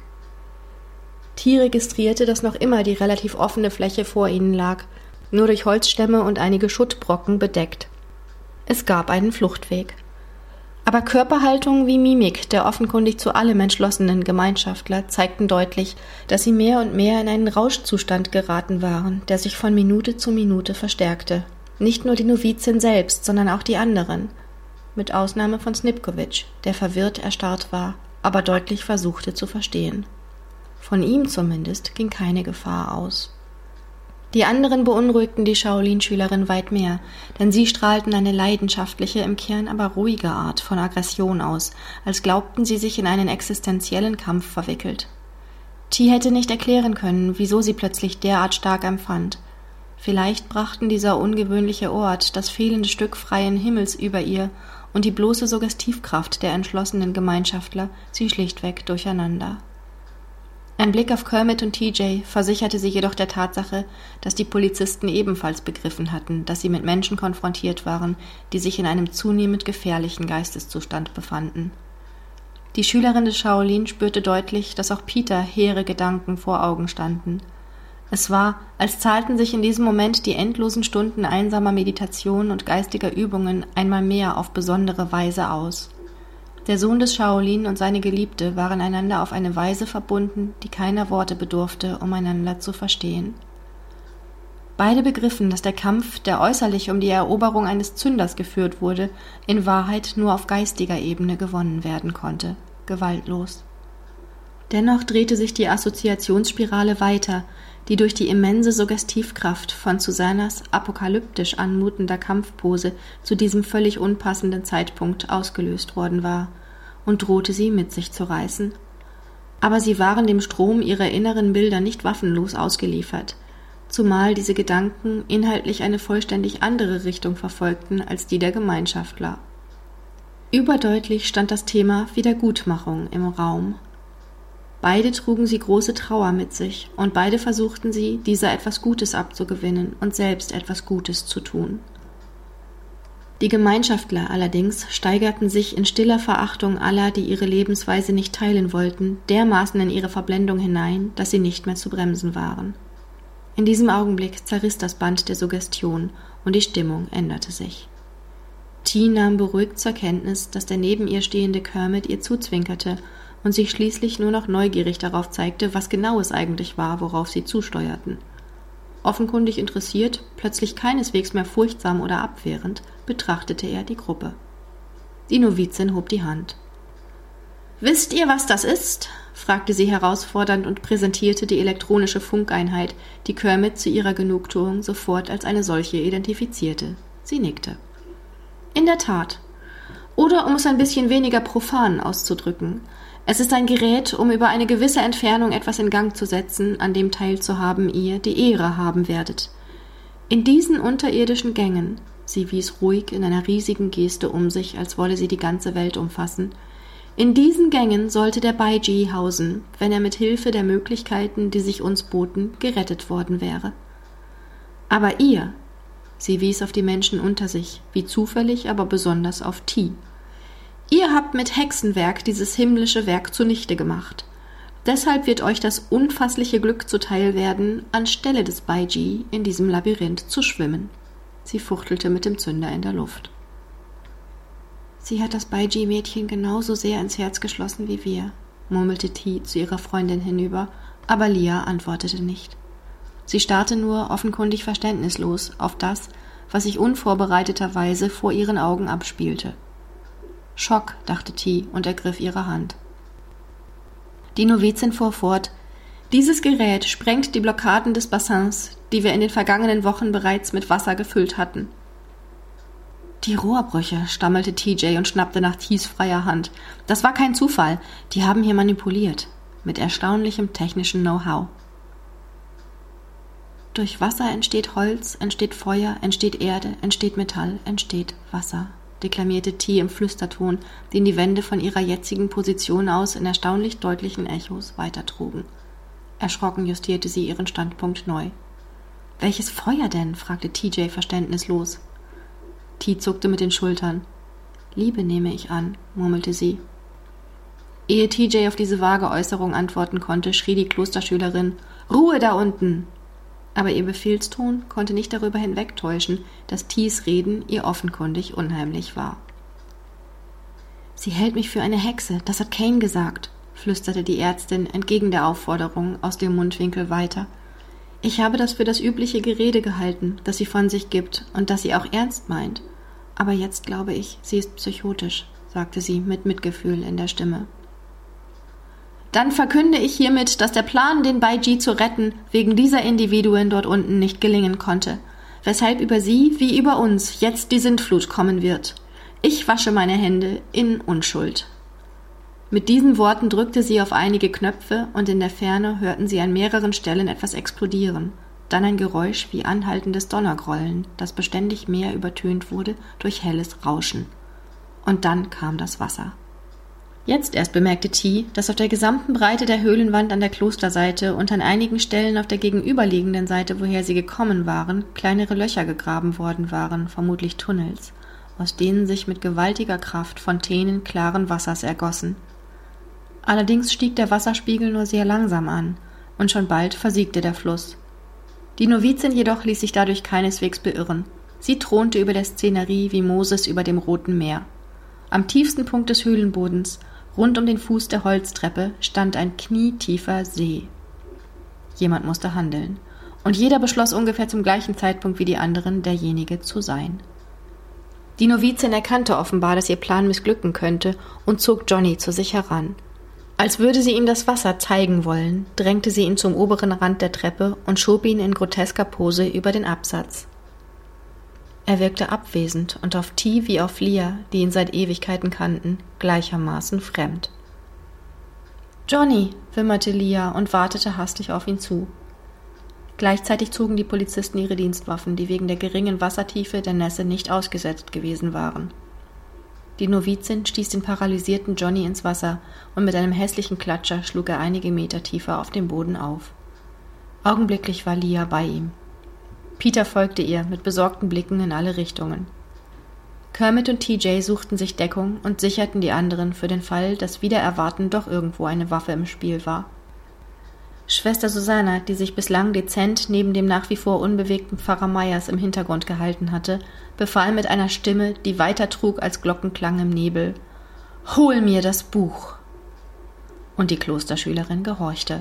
T registrierte, dass noch immer die relativ offene Fläche vor ihnen lag, nur durch Holzstämme und einige Schuttbrocken bedeckt. Es gab einen Fluchtweg. Aber Körperhaltung wie Mimik der offenkundig zu allem entschlossenen Gemeinschaftler zeigten deutlich, dass sie mehr und mehr in einen Rauschzustand geraten waren, der sich von Minute zu Minute verstärkte. Nicht nur die Novizin selbst, sondern auch die anderen, mit Ausnahme von Snipkowitsch, der verwirrt erstarrt war, aber deutlich versuchte zu verstehen. Von ihm zumindest ging keine Gefahr aus. Die anderen beunruhigten die Shaolin-Schülerin weit mehr, denn sie strahlten eine leidenschaftliche, im Kern aber ruhige Art von Aggression aus, als glaubten sie sich in einen existenziellen Kampf verwickelt. T hätte nicht erklären können, wieso sie plötzlich derart stark empfand. Vielleicht brachten dieser ungewöhnliche Ort, das fehlende Stück freien Himmels über ihr und die bloße Suggestivkraft der entschlossenen Gemeinschaftler sie schlichtweg durcheinander. Ein Blick auf Kermit und TJ versicherte sie jedoch der Tatsache, dass die Polizisten ebenfalls begriffen hatten, dass sie mit Menschen konfrontiert waren, die sich in einem zunehmend gefährlichen Geisteszustand befanden. Die Schülerin des Shaolin spürte deutlich, dass auch Peter hehre Gedanken vor Augen standen. Es war, als zahlten sich in diesem Moment die endlosen Stunden einsamer Meditation und geistiger Übungen einmal mehr auf besondere Weise aus. Der Sohn des Shaolin und seine Geliebte waren einander auf eine Weise verbunden, die keiner Worte bedurfte, um einander zu verstehen. Beide begriffen, dass der Kampf, der äußerlich um die Eroberung eines Zünders geführt wurde, in Wahrheit nur auf geistiger Ebene gewonnen werden konnte, gewaltlos. Dennoch drehte sich die Assoziationsspirale weiter, die durch die immense Suggestivkraft von Susannas apokalyptisch anmutender Kampfpose zu diesem völlig unpassenden Zeitpunkt ausgelöst worden war, und drohte sie mit sich zu reißen. Aber sie waren dem Strom ihrer inneren Bilder nicht waffenlos ausgeliefert, zumal diese Gedanken inhaltlich eine vollständig andere Richtung verfolgten als die der Gemeinschaftler. Überdeutlich stand das Thema Wiedergutmachung im Raum. Beide trugen sie große Trauer mit sich, und beide versuchten sie, dieser etwas Gutes abzugewinnen und selbst etwas Gutes zu tun. Die Gemeinschaftler allerdings steigerten sich in stiller Verachtung aller, die ihre Lebensweise nicht teilen wollten, dermaßen in ihre Verblendung hinein, dass sie nicht mehr zu bremsen waren. In diesem Augenblick zerriss das Band der Suggestion, und die Stimmung änderte sich. T nahm beruhigt zur Kenntnis, dass der neben ihr stehende Kermit ihr zuzwinkerte und sich schließlich nur noch neugierig darauf zeigte, was genau es eigentlich war, worauf sie zusteuerten. Offenkundig interessiert, plötzlich keineswegs mehr furchtsam oder abwehrend, betrachtete er die Gruppe. Die Novizin hob die Hand. »Wisst ihr, was das ist?« fragte sie herausfordernd und präsentierte die elektronische Funkeinheit, die Kermit zu ihrer Genugtuung sofort als eine solche identifizierte. Sie nickte. »In der Tat. Oder, um es ein bisschen weniger profan auszudrücken, es ist ein Gerät, um über eine gewisse Entfernung etwas in Gang zu setzen, an dem teilzuhaben ihr die Ehre haben werdet. In diesen unterirdischen Gängen«, sie wies ruhig in einer riesigen Geste um sich, als wolle sie die ganze Welt umfassen, »in diesen Gängen sollte der Baiji hausen, wenn er mit Hilfe der Möglichkeiten, die sich uns boten, gerettet worden wäre. Aber ihr«, sie wies auf die Menschen unter sich, wie zufällig, aber besonders auf T, »ihr habt mit Hexenwerk dieses himmlische Werk zunichte gemacht. Deshalb wird euch das unfassliche Glück zuteil werden, anstelle des Baiji in diesem Labyrinth zu schwimmen.« Sie fuchtelte mit dem Zünder in der Luft. »Sie hat das Baiji-Mädchen genauso sehr ins Herz geschlossen wie wir«, murmelte T zu ihrer Freundin hinüber, aber Lia antwortete nicht. Sie starrte nur, offenkundig verständnislos, auf das, was sich unvorbereiteterweise vor ihren Augen abspielte. »Schock«, dachte T und ergriff ihre Hand. Die Novizin fuhr fort. »Dieses Gerät sprengt die Blockaden des Bassins, die wir in den vergangenen Wochen bereits mit Wasser gefüllt hatten.« »Die Rohrbrüche«, stammelte TJ und schnappte nach Ts freier Hand. »Das war kein Zufall. Die haben hier manipuliert. Mit erstaunlichem technischen Know-how.« »Durch Wasser entsteht Holz, entsteht Feuer, entsteht Erde, entsteht Metall, entsteht Wasser«, deklamierte T im Flüsterton, den die Wände von ihrer jetzigen Position aus in erstaunlich deutlichen Echos weitertrugen. Erschrocken justierte sie ihren Standpunkt neu. »Welches Feuer denn?« fragte TJ verständnislos. T zuckte mit den Schultern. »Liebe nehme ich an«, murmelte sie. Ehe TJ auf diese vage Äußerung antworten konnte, schrie die Klosterschülerin: »Ruhe da unten!« Aber ihr Befehlston konnte nicht darüber hinwegtäuschen, dass T's Reden ihr offenkundig unheimlich war. »Sie hält mich für eine Hexe, das hat Kane gesagt«, flüsterte die Ärztin entgegen der Aufforderung aus dem Mundwinkel weiter. »Ich habe das für das übliche Gerede gehalten, das sie von sich gibt und das sie auch ernst meint. Aber jetzt glaube ich, sie ist psychotisch«, sagte sie mit Mitgefühl in der Stimme. »Dann verkünde ich hiermit, dass der Plan, den Baiji zu retten, wegen dieser Individuen dort unten nicht gelingen konnte, weshalb über sie wie über uns jetzt die Sintflut kommen wird. Ich wasche meine Hände in Unschuld.« Mit diesen Worten drückte sie auf einige Knöpfe und in der Ferne hörten sie an mehreren Stellen etwas explodieren, dann ein Geräusch wie anhaltendes Donnergrollen, das beständig mehr übertönt wurde durch helles Rauschen. Und dann kam das Wasser. Jetzt erst bemerkte T, dass auf der gesamten Breite der Höhlenwand an der Klosterseite und an einigen Stellen auf der gegenüberliegenden Seite, woher sie gekommen waren, kleinere Löcher gegraben worden waren, vermutlich Tunnels, aus denen sich mit gewaltiger Kraft Fontänen klaren Wassers ergossen. Allerdings stieg der Wasserspiegel nur sehr langsam an, und schon bald versiegte der Fluss. Die Novizin jedoch ließ sich dadurch keineswegs beirren. Sie thronte über der Szenerie wie Moses über dem Roten Meer. Am tiefsten Punkt des Höhlenbodens, rund um den Fuß der Holztreppe, stand ein knietiefer See. Jemand musste handeln, und jeder beschloss ungefähr zum gleichen Zeitpunkt wie die anderen, derjenige zu sein. Die Novizin erkannte offenbar, dass ihr Plan missglücken könnte, und zog Johnny zu sich heran. Als würde sie ihm das Wasser zeigen wollen, drängte sie ihn zum oberen Rand der Treppe und schob ihn in grotesker Pose über den Absatz. Er wirkte abwesend und auf T wie auf Lia, die ihn seit Ewigkeiten kannten, gleichermaßen fremd. »Johnny«, wimmerte Lia und wartete hastig auf ihn zu. Gleichzeitig zogen die Polizisten ihre Dienstwaffen, die wegen der geringen Wassertiefe der Nässe nicht ausgesetzt gewesen waren. Die Novizin stieß den paralysierten Johnny ins Wasser und mit einem hässlichen Klatscher schlug er einige Meter tiefer auf dem Boden auf. Augenblicklich war Lia bei ihm. Peter folgte ihr mit besorgten Blicken in alle Richtungen. Kermit und TJ suchten sich Deckung und sicherten die anderen für den Fall, dass wider Erwarten doch irgendwo eine Waffe im Spiel war. Schwester Susanna, die sich bislang dezent neben dem nach wie vor unbewegten Pfarrer Meyers im Hintergrund gehalten hatte, befahl mit einer Stimme, die weiter trug als Glockenklang im Nebel: »Hol mir das Buch!« Und die Klosterschülerin gehorchte.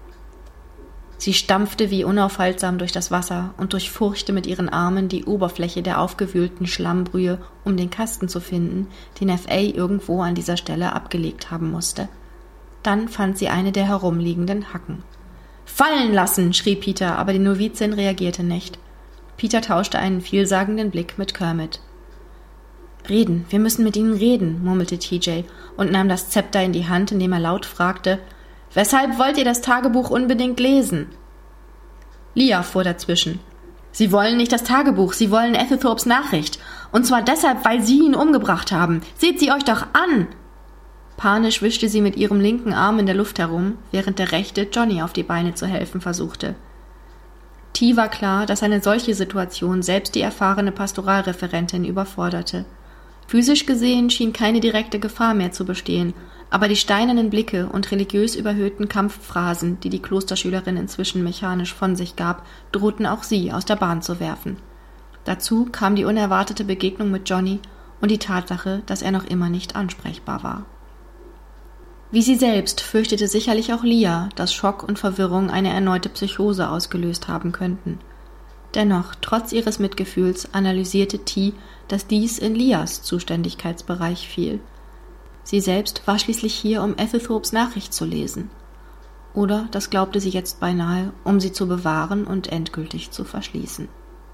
Sie stampfte wie unaufhaltsam durch das Wasser und durchfurchte mit ihren Armen die Oberfläche der aufgewühlten Schlammbrühe, um den Kasten zu finden, den F.A. irgendwo an dieser Stelle abgelegt haben musste. Dann fand sie eine der herumliegenden Hacken. »Fallen lassen«, schrie Peter, aber die Novizin reagierte nicht. Peter tauschte einen vielsagenden Blick mit Kermit. »Reden, wir müssen mit ihnen reden«, murmelte TJ und nahm das Zepter in die Hand, indem er laut fragte: »Weshalb wollt ihr das Tagebuch unbedingt lesen?« Lia fuhr dazwischen. »Sie wollen nicht das Tagebuch, sie wollen Ethethorps Nachricht. Und zwar deshalb, weil sie ihn umgebracht haben. Seht sie euch doch an!« Panisch wischte sie mit ihrem linken Arm in der Luft herum, während der rechte Johnny auf die Beine zu helfen versuchte. T war klar, dass eine solche Situation selbst die erfahrene Pastoralreferentin überforderte. Physisch gesehen schien keine direkte Gefahr mehr zu bestehen, aber die steinernen Blicke und religiös überhöhten Kampfphrasen, die die Klosterschülerin inzwischen mechanisch von sich gab, drohten auch sie aus der Bahn zu werfen. Dazu kam die unerwartete Begegnung mit Johnny und die Tatsache, dass er noch immer nicht ansprechbar war. Wie sie selbst fürchtete sicherlich auch Lia, dass Schock und Verwirrung eine erneute Psychose ausgelöst haben könnten. Dennoch, trotz ihres Mitgefühls, analysierte T, dass dies in Lias Zuständigkeitsbereich fiel. Sie selbst war schließlich hier, um Ethethorps Nachricht zu lesen. Oder, das glaubte sie jetzt beinahe, um sie zu bewahren und endgültig zu verschließen.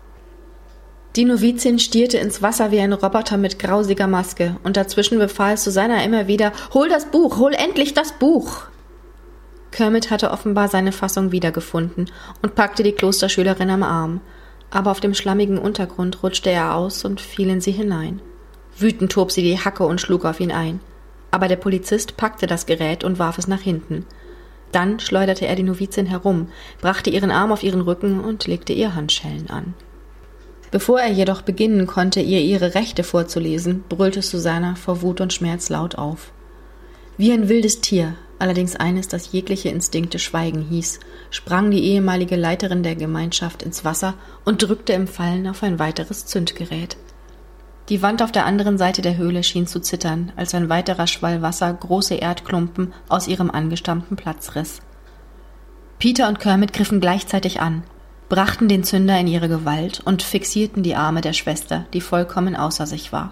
Die Novizin stierte ins Wasser wie ein Roboter mit grausiger Maske, und dazwischen befahl Susanna immer wieder: »Hol das Buch, hol endlich das Buch!« Kermit hatte offenbar seine Fassung wiedergefunden und packte die Klosterschülerin am Arm, aber auf dem schlammigen Untergrund rutschte er aus und fiel in sie hinein. Wütend hob sie die Hacke und schlug auf ihn ein, aber der Polizist packte das Gerät und warf es nach hinten. Dann schleuderte er die Novizin herum, brachte ihren Arm auf ihren Rücken und legte ihr Handschellen an. Bevor er jedoch beginnen konnte, ihr ihre Rechte vorzulesen, brüllte Susanna vor Wut und Schmerz laut auf. Wie ein wildes Tier, allerdings eines, das jegliche Instinkte schweigen hieß, sprang die ehemalige Leiterin der Gemeinschaft ins Wasser und drückte im Fallen auf ein weiteres Zündgerät. Die Wand auf der anderen Seite der Höhle schien zu zittern, als ein weiterer Schwall Wasser große Erdklumpen aus ihrem angestammten Platz riss. Peter und Kermit griffen gleichzeitig an, brachten den Zünder in ihre Gewalt und fixierten die Arme der Schwester, die vollkommen außer sich war.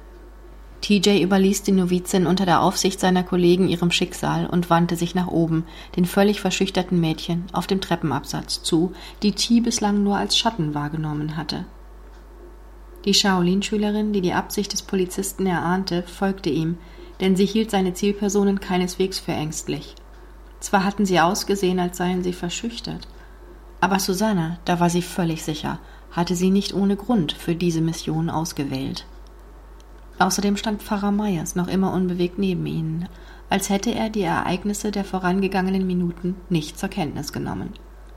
TJ überließ die Novizin unter der Aufsicht seiner Kollegen ihrem Schicksal und wandte sich nach oben, den völlig verschüchterten Mädchen auf dem Treppenabsatz zu, die T bislang nur als Schatten wahrgenommen hatte. Die Shaolin-Schülerin, die die Absicht des Polizisten erahnte, folgte ihm, denn sie hielt seine Zielpersonen keineswegs für ängstlich. Zwar hatten sie ausgesehen, als seien sie verschüchtert, aber Susanna, da war sie völlig sicher, hatte sie nicht ohne Grund für diese Mission ausgewählt. Außerdem stand Pfarrer Myers noch immer unbewegt neben ihnen, als hätte er die Ereignisse der vorangegangenen Minuten nicht zur Kenntnis genommen.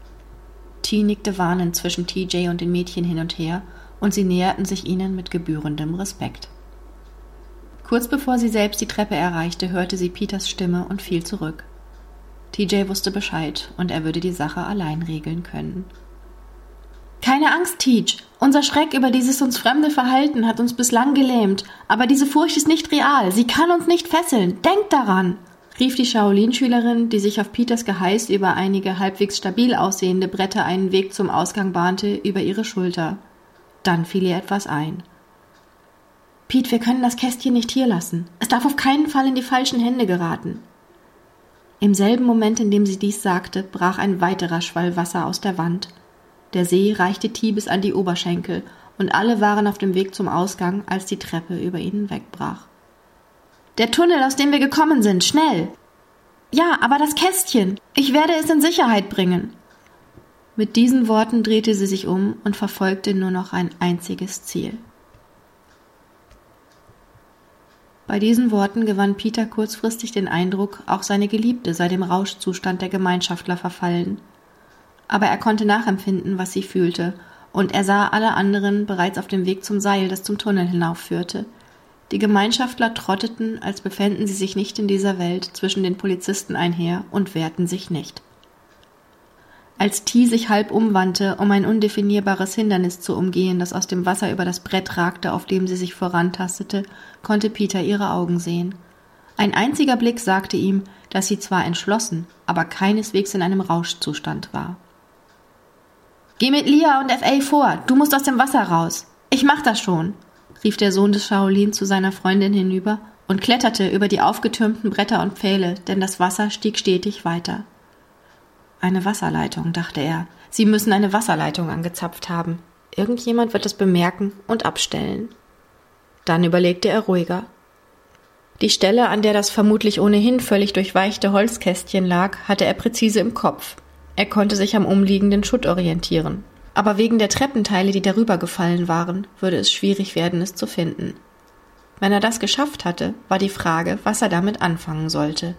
T nickte warnend zwischen TJ und den Mädchen hin und her, und sie näherten sich ihnen mit gebührendem Respekt. Kurz bevor sie selbst die Treppe erreichte, hörte sie Peters Stimme und fiel zurück. TJ wusste Bescheid, und er würde die Sache allein regeln können. »Keine Angst, Teach. Unser Schreck über dieses uns fremde Verhalten hat uns bislang gelähmt, aber diese Furcht ist nicht real. Sie kann uns nicht fesseln. Denkt daran!« rief die Shaolin-Schülerin, die sich auf Peters Geheiß über einige halbwegs stabil aussehende Bretter einen Weg zum Ausgang bahnte, über ihre Schulter. Dann fiel ihr etwas ein. »Pete, wir können das Kästchen nicht hier lassen. Es darf auf keinen Fall in die falschen Hände geraten.« Im selben Moment, in dem sie dies sagte, brach ein weiterer Schwall Wasser aus der Wand. Der See reichte T bis an die Oberschenkel, und alle waren auf dem Weg zum Ausgang, als die Treppe über ihnen wegbrach. »Der Tunnel, aus dem wir gekommen sind, schnell!« »Ja, aber das Kästchen! Ich werde es in Sicherheit bringen!« Mit diesen Worten drehte sie sich um und verfolgte nur noch ein einziges Ziel. Bei diesen Worten gewann Peter kurzfristig den Eindruck, auch seine Geliebte sei dem Rauschzustand der Gemeinschaftler verfallen. Aber er konnte nachempfinden, was sie fühlte, und er sah alle anderen bereits auf dem Weg zum Seil, das zum Tunnel hinaufführte. Die Gemeinschaftler trotteten, als befänden sie sich nicht in dieser Welt, zwischen den Polizisten einher und wehrten sich nicht. Als T sich halb umwandte, um ein undefinierbares Hindernis zu umgehen, das aus dem Wasser über das Brett ragte, auf dem sie sich vorantastete, konnte Peter ihre Augen sehen. Ein einziger Blick sagte ihm, dass sie zwar entschlossen, aber keineswegs in einem Rauschzustand war. »Geh mit Lia und F.A. vor, du musst aus dem Wasser raus. Ich mach das schon«, rief der Sohn des Shaolin zu seiner Freundin hinüber und kletterte über die aufgetürmten Bretter und Pfähle, denn das Wasser stieg stetig weiter. Eine Wasserleitung, dachte er. Sie müssen eine Wasserleitung angezapft haben. Irgendjemand wird es bemerken und abstellen. Dann überlegte er ruhiger. Die Stelle, an der das vermutlich ohnehin völlig durchweichte Holzkästchen lag, hatte er präzise im Kopf. Er konnte sich am umliegenden Schutt orientieren. Aber wegen der Treppenteile, die darüber gefallen waren, würde es schwierig werden, es zu finden. Wenn er das geschafft hatte, war die Frage, was er damit anfangen sollte.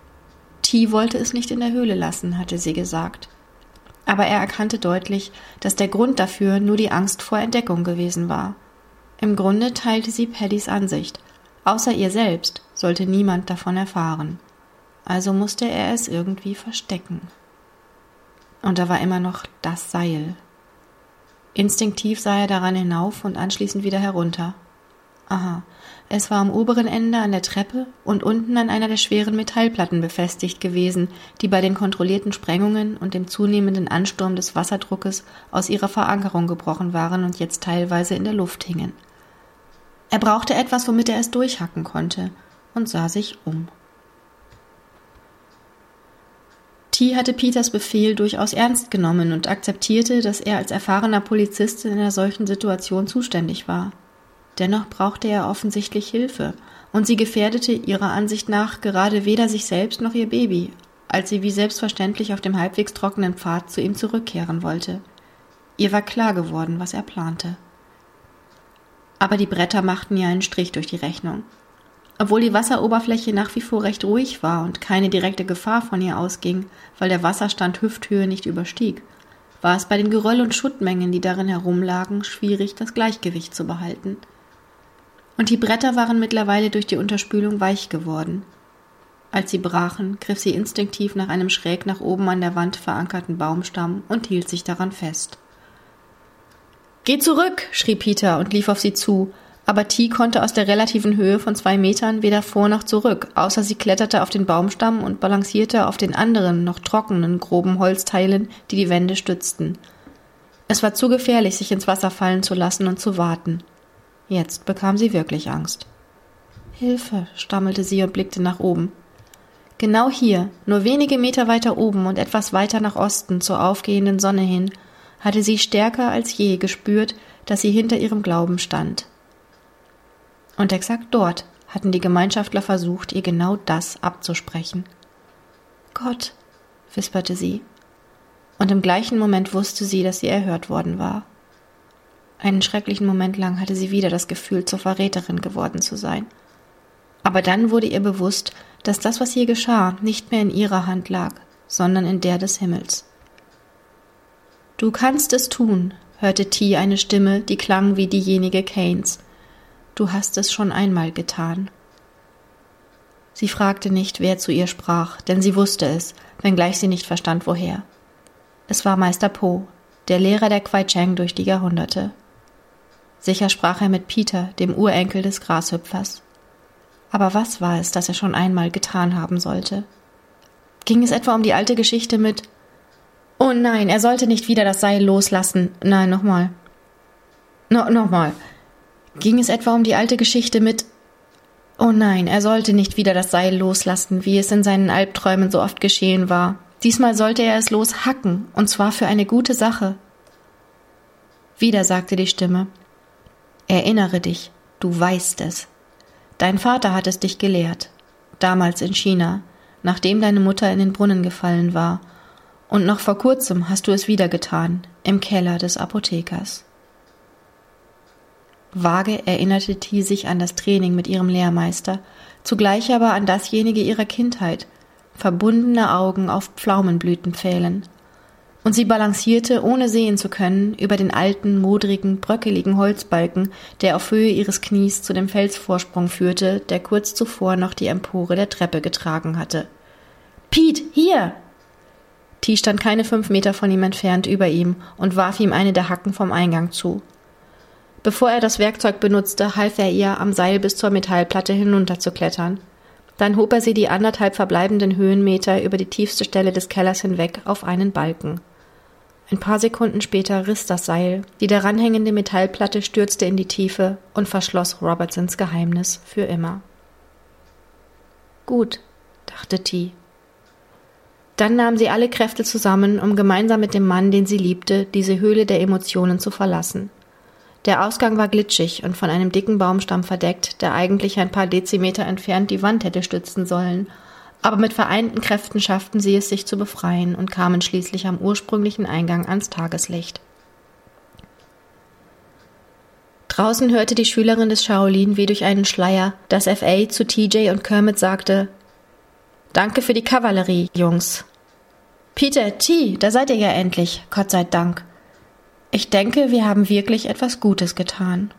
T wollte es nicht in der Höhle lassen, hatte sie gesagt. Aber er erkannte deutlich, dass der Grund dafür nur die Angst vor Entdeckung gewesen war. Im Grunde teilte sie Paddys Ansicht. Außer ihr selbst sollte niemand davon erfahren. Also musste er es irgendwie verstecken. Und da war immer noch das Seil. Instinktiv sah er daran hinauf und anschließend wieder herunter. Aha, es war am oberen Ende an der Treppe und unten an einer der schweren Metallplatten befestigt gewesen, die bei den kontrollierten Sprengungen und dem zunehmenden Ansturm des Wasserdruckes aus ihrer Verankerung gebrochen waren und jetzt teilweise in der Luft hingen. Er brauchte etwas, womit er es durchhacken konnte, und sah sich um. T hatte Peters Befehl durchaus ernst genommen und akzeptierte, dass er als erfahrener Polizist in einer solchen Situation zuständig war. Dennoch brauchte er offensichtlich Hilfe, und sie gefährdete ihrer Ansicht nach gerade weder sich selbst noch ihr Baby, als sie wie selbstverständlich auf dem halbwegs trockenen Pfad zu ihm zurückkehren wollte. Ihr war klar geworden, was er plante. Aber die Bretter machten ihr einen Strich durch die Rechnung. Obwohl die Wasseroberfläche nach wie vor recht ruhig war und keine direkte Gefahr von ihr ausging, weil der Wasserstand Hüfthöhe nicht überstieg, war es bei den Geröll- und Schuttmengen, die darin herumlagen, schwierig, das Gleichgewicht zu behalten. Und die Bretter waren mittlerweile durch die Unterspülung weich geworden. Als sie brachen, griff sie instinktiv nach einem schräg nach oben an der Wand verankerten Baumstamm und hielt sich daran fest. »Geh zurück«, schrie Peter und lief auf sie zu, aber T konnte aus der relativen Höhe von 2 Metern weder vor noch zurück, außer sie kletterte auf den Baumstamm und balancierte auf den anderen, noch trockenen, groben Holzteilen, die die Wände stützten. Es war zu gefährlich, sich ins Wasser fallen zu lassen und zu warten. Jetzt bekam sie wirklich Angst. »Hilfe«, stammelte sie und blickte nach oben. Genau hier, nur wenige Meter weiter oben und etwas weiter nach Osten zur aufgehenden Sonne hin, hatte sie stärker als je gespürt, dass sie hinter ihrem Glauben stand. Und exakt dort hatten die Gemeinschaftler versucht, ihr genau das abzusprechen. »Gott«, wisperte sie, und im gleichen Moment wusste sie, dass sie erhört worden war. Einen schrecklichen Moment lang hatte sie wieder das Gefühl, zur Verräterin geworden zu sein. Aber dann wurde ihr bewusst, dass das, was hier geschah, nicht mehr in ihrer Hand lag, sondern in der des Himmels. »Du kannst es tun«, hörte T eine Stimme, die klang wie diejenige Kanes. »Du hast es schon einmal getan.« Sie fragte nicht, wer zu ihr sprach, denn sie wusste es, wenngleich sie nicht verstand, woher. Es war Meister Po, der Lehrer der Kwai Chang durch die Jahrhunderte. Sicher sprach er mit Peter, dem Urenkel des Grashüpfers. Aber was war es, das er schon einmal getan haben sollte? Ging es etwa um die alte Geschichte mit »Oh nein, er sollte nicht wieder das Seil loslassen«, nein, nochmal. Nochmal. Ging es etwa um die alte Geschichte mit »Oh nein, er sollte nicht wieder das Seil loslassen, wie es in seinen Albträumen so oft geschehen war. Diesmal sollte er es loshacken, und zwar für eine gute Sache.« Wieder sagte die Stimme: »Erinnere dich, du weißt es. Dein Vater hat es dich gelehrt, damals in China, nachdem deine Mutter in den Brunnen gefallen war, und noch vor kurzem hast du es wieder getan, im Keller des Apothekers.« Vage erinnerte T sich an das Training mit ihrem Lehrmeister, zugleich aber an dasjenige ihrer Kindheit, verbundene Augen auf Pflaumenblütenpfählen. Und sie balancierte, ohne sehen zu können, über den alten, modrigen, bröckeligen Holzbalken, der auf Höhe ihres Knies zu dem Felsvorsprung führte, der kurz zuvor noch die Empore der Treppe getragen hatte. »Pete, hier!« T stand keine 5 Meter von ihm entfernt über ihm und warf ihm eine der Hacken vom Eingang zu. Bevor er das Werkzeug benutzte, half er ihr, am Seil bis zur Metallplatte hinunterzuklettern. Dann hob er sie die 1,5 verbleibenden Höhenmeter über die tiefste Stelle des Kellers hinweg auf einen Balken. Ein paar Sekunden später riss das Seil, die daran hängende Metallplatte stürzte in die Tiefe und verschloss Robertsons Geheimnis für immer. »Gut«, dachte T. Dann nahm sie alle Kräfte zusammen, um gemeinsam mit dem Mann, den sie liebte, diese Höhle der Emotionen zu verlassen. Der Ausgang war glitschig und von einem dicken Baumstamm verdeckt, der eigentlich ein paar Dezimeter entfernt die Wand hätte stützen sollen, aber mit vereinten Kräften schafften sie es, sich zu befreien und kamen schließlich am ursprünglichen Eingang ans Tageslicht. Draußen hörte die Schülerin des Shaolin wie durch einen Schleier, dass F.A. zu TJ und Kermit sagte: »Danke für die Kavallerie, Jungs.« »Peter, T, da seid ihr ja endlich, Gott sei Dank. Ich denke, wir haben wirklich etwas Gutes getan.«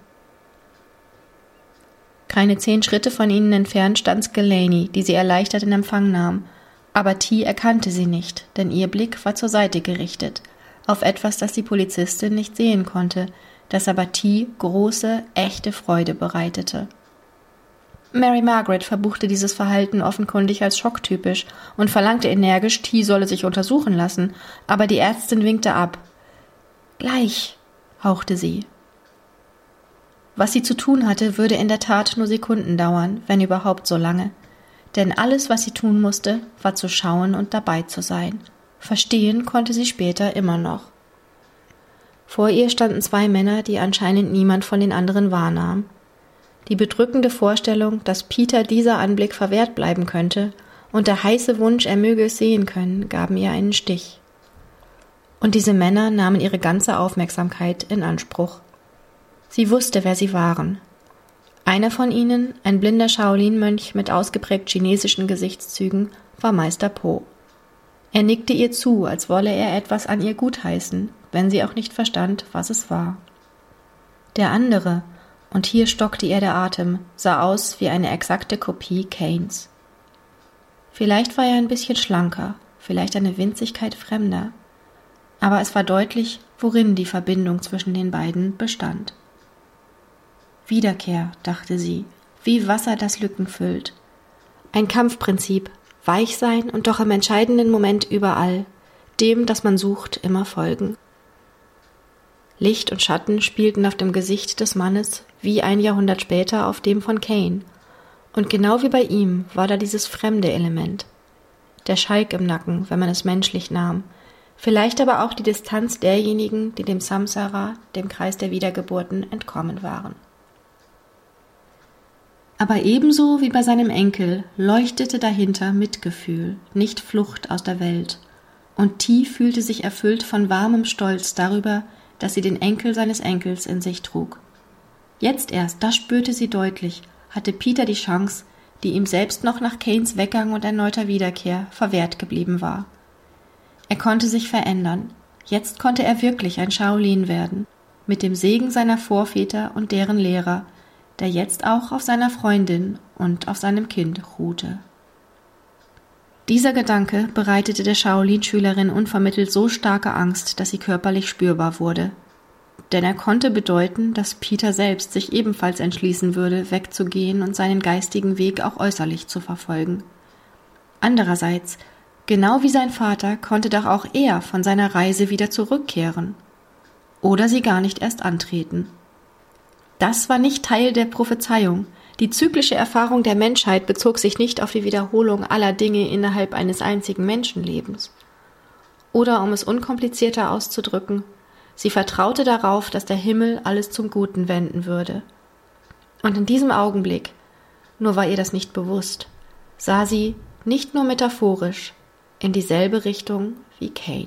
Keine 10 Schritte von ihnen entfernt stand Scalaney, die sie erleichtert in Empfang nahm. Aber T erkannte sie nicht, denn ihr Blick war zur Seite gerichtet, auf etwas, das die Polizistin nicht sehen konnte, das aber T große, echte Freude bereitete. Mary Margaret verbuchte dieses Verhalten offenkundig als schocktypisch und verlangte energisch, T solle sich untersuchen lassen, aber die Ärztin winkte ab. »Gleich«, hauchte sie. Was sie zu tun hatte, würde in der Tat nur Sekunden dauern, wenn überhaupt so lange. Denn alles, was sie tun musste, war zu schauen und dabei zu sein. Verstehen konnte sie später immer noch. Vor ihr standen 2 Männer, die anscheinend niemand von den anderen wahrnahm. Die bedrückende Vorstellung, dass Peter dieser Anblick verwehrt bleiben könnte, und der heiße Wunsch, er möge es sehen können, gaben ihr einen Stich. Und diese Männer nahmen ihre ganze Aufmerksamkeit in Anspruch. Sie wusste, wer sie waren. Einer von ihnen, ein blinder Shaolin-Mönch mit ausgeprägt chinesischen Gesichtszügen, war Meister Po. Er nickte ihr zu, als wolle er etwas an ihr gutheißen, wenn sie auch nicht verstand, was es war. Der andere, und hier stockte ihr der Atem, sah aus wie eine exakte Kopie Kanes. Vielleicht war er ein bisschen schlanker, vielleicht eine Winzigkeit fremder, aber es war deutlich, worin die Verbindung zwischen den beiden bestand. Wiederkehr, dachte sie, wie Wasser, das Lücken füllt. Ein Kampfprinzip, weich sein und doch im entscheidenden Moment überall, dem, das man sucht, immer folgen. Licht und Schatten spielten auf dem Gesicht des Mannes wie ein Jahrhundert später auf dem von Kane. Und genau wie bei ihm war da dieses fremde Element. Der Schalk im Nacken, wenn man es menschlich nahm. Vielleicht aber auch die Distanz derjenigen, die dem Samsara, dem Kreis der Wiedergeburten, entkommen waren. Aber ebenso wie bei seinem Enkel leuchtete dahinter Mitgefühl, nicht Flucht aus der Welt. Und Ti fühlte sich erfüllt von warmem Stolz darüber, dass sie den Enkel seines Enkels in sich trug. Jetzt erst, das spürte sie deutlich, hatte Peter die Chance, die ihm selbst noch nach Kanes Weggang und erneuter Wiederkehr verwehrt geblieben war. Er konnte sich verändern. Jetzt konnte er wirklich ein Shaolin werden, mit dem Segen seiner Vorväter und deren Lehrer, der jetzt auch auf seiner Freundin und auf seinem Kind ruhte. Dieser Gedanke bereitete der Shaolin-Schülerin unvermittelt so starke Angst, dass sie körperlich spürbar wurde. Denn er konnte bedeuten, dass Peter selbst sich ebenfalls entschließen würde, wegzugehen und seinen geistigen Weg auch äußerlich zu verfolgen. Andererseits, genau wie sein Vater, konnte doch auch er von seiner Reise wieder zurückkehren. Oder sie gar nicht erst antreten. Das war nicht Teil der Prophezeiung. Die zyklische Erfahrung der Menschheit bezog sich nicht auf die Wiederholung aller Dinge innerhalb eines einzigen Menschenlebens. Oder, um es unkomplizierter auszudrücken, sie vertraute darauf, dass der Himmel alles zum Guten wenden würde. Und in diesem Augenblick, nur war ihr das nicht bewusst, sah sie, nicht nur metaphorisch, in dieselbe Richtung wie Kane.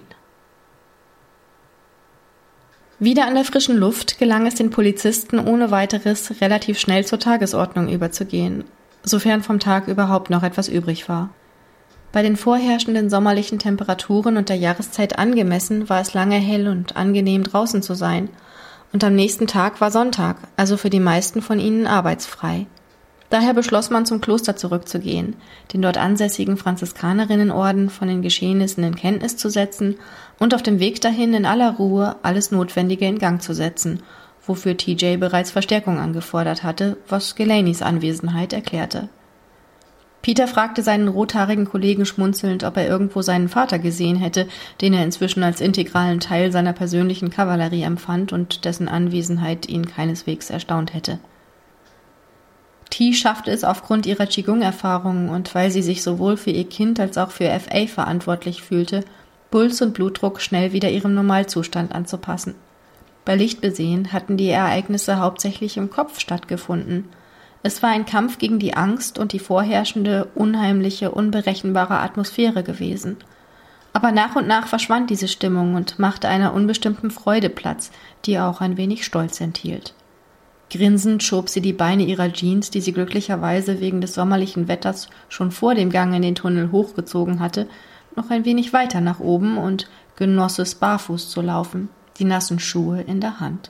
Wieder an der frischen Luft gelang es den Polizisten ohne weiteres relativ schnell zur Tagesordnung überzugehen, sofern vom Tag überhaupt noch etwas übrig war. Bei den vorherrschenden sommerlichen Temperaturen und der Jahreszeit angemessen war es lange hell und angenehm draußen zu sein, und am nächsten Tag war Sonntag, also für die meisten von ihnen arbeitsfrei. Daher beschloss man, zum Kloster zurückzugehen, den dort ansässigen Franziskanerinnenorden von den Geschehnissen in Kenntnis zu setzen und auf dem Weg dahin in aller Ruhe alles Notwendige in Gang zu setzen, wofür TJ bereits Verstärkung angefordert hatte, was Gelaneys Anwesenheit erklärte. Peter fragte seinen rothaarigen Kollegen schmunzelnd, ob er irgendwo seinen Vater gesehen hätte, den er inzwischen als integralen Teil seiner persönlichen Kavallerie empfand und dessen Anwesenheit ihn keineswegs erstaunt hätte. Ti schaffte es aufgrund ihrer Qigong-Erfahrungen und weil sie sich sowohl für ihr Kind als auch für FA verantwortlich fühlte, Puls und Blutdruck schnell wieder ihrem Normalzustand anzupassen. Bei Licht besehen hatten die Ereignisse hauptsächlich im Kopf stattgefunden. Es war ein Kampf gegen die Angst und die vorherrschende, unheimliche, unberechenbare Atmosphäre gewesen. Aber nach und nach verschwand diese Stimmung und machte einer unbestimmten Freude Platz, die auch ein wenig Stolz enthielt. Grinsend schob sie die Beine ihrer Jeans, die sie glücklicherweise wegen des sommerlichen Wetters schon vor dem Gang in den Tunnel hochgezogen hatte, noch ein wenig weiter nach oben und genoss es, barfuß zu laufen, die nassen Schuhe in der Hand.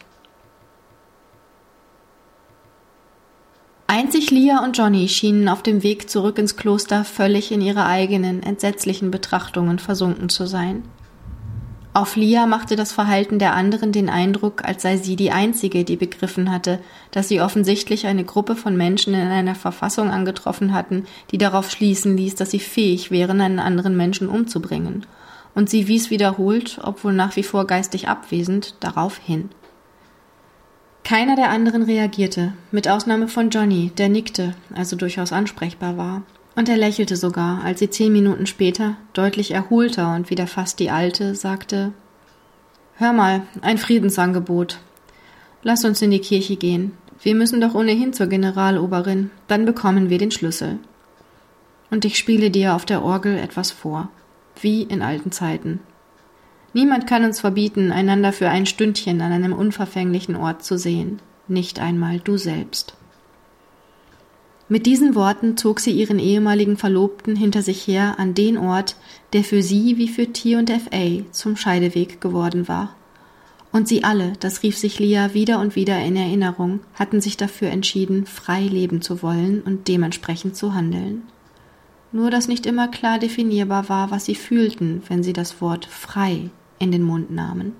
Einzig Lia und Johnny schienen auf dem Weg zurück ins Kloster völlig in ihre eigenen, entsetzlichen Betrachtungen versunken zu sein. Auf Lia machte das Verhalten der anderen den Eindruck, als sei sie die Einzige, die begriffen hatte, dass sie offensichtlich eine Gruppe von Menschen in einer Verfassung angetroffen hatten, die darauf schließen ließ, dass sie fähig wären, einen anderen Menschen umzubringen. Und sie wies wiederholt, obwohl nach wie vor geistig abwesend, darauf hin. Keiner der anderen reagierte, mit Ausnahme von Johnny, der nickte, also durchaus ansprechbar war. Und er lächelte sogar, als sie 10 Minuten später, deutlich erholter und wieder fast die Alte, sagte: »Hör mal, ein Friedensangebot. Lass uns in die Kirche gehen. Wir müssen doch ohnehin zur Generaloberin, dann bekommen wir den Schlüssel. Und ich spiele dir auf der Orgel etwas vor, wie in alten Zeiten. Niemand kann uns verbieten, einander für ein Stündchen an einem unverfänglichen Ort zu sehen, nicht einmal du selbst.« Mit diesen Worten zog sie ihren ehemaligen Verlobten hinter sich her an den Ort, der für sie wie für T und F.A. zum Scheideweg geworden war. Und sie alle, das rief sich Leah wieder und wieder in Erinnerung, hatten sich dafür entschieden, frei leben zu wollen und dementsprechend zu handeln. Nur dass nicht immer klar definierbar war, was sie fühlten, wenn sie das Wort frei in den Mund nahmen.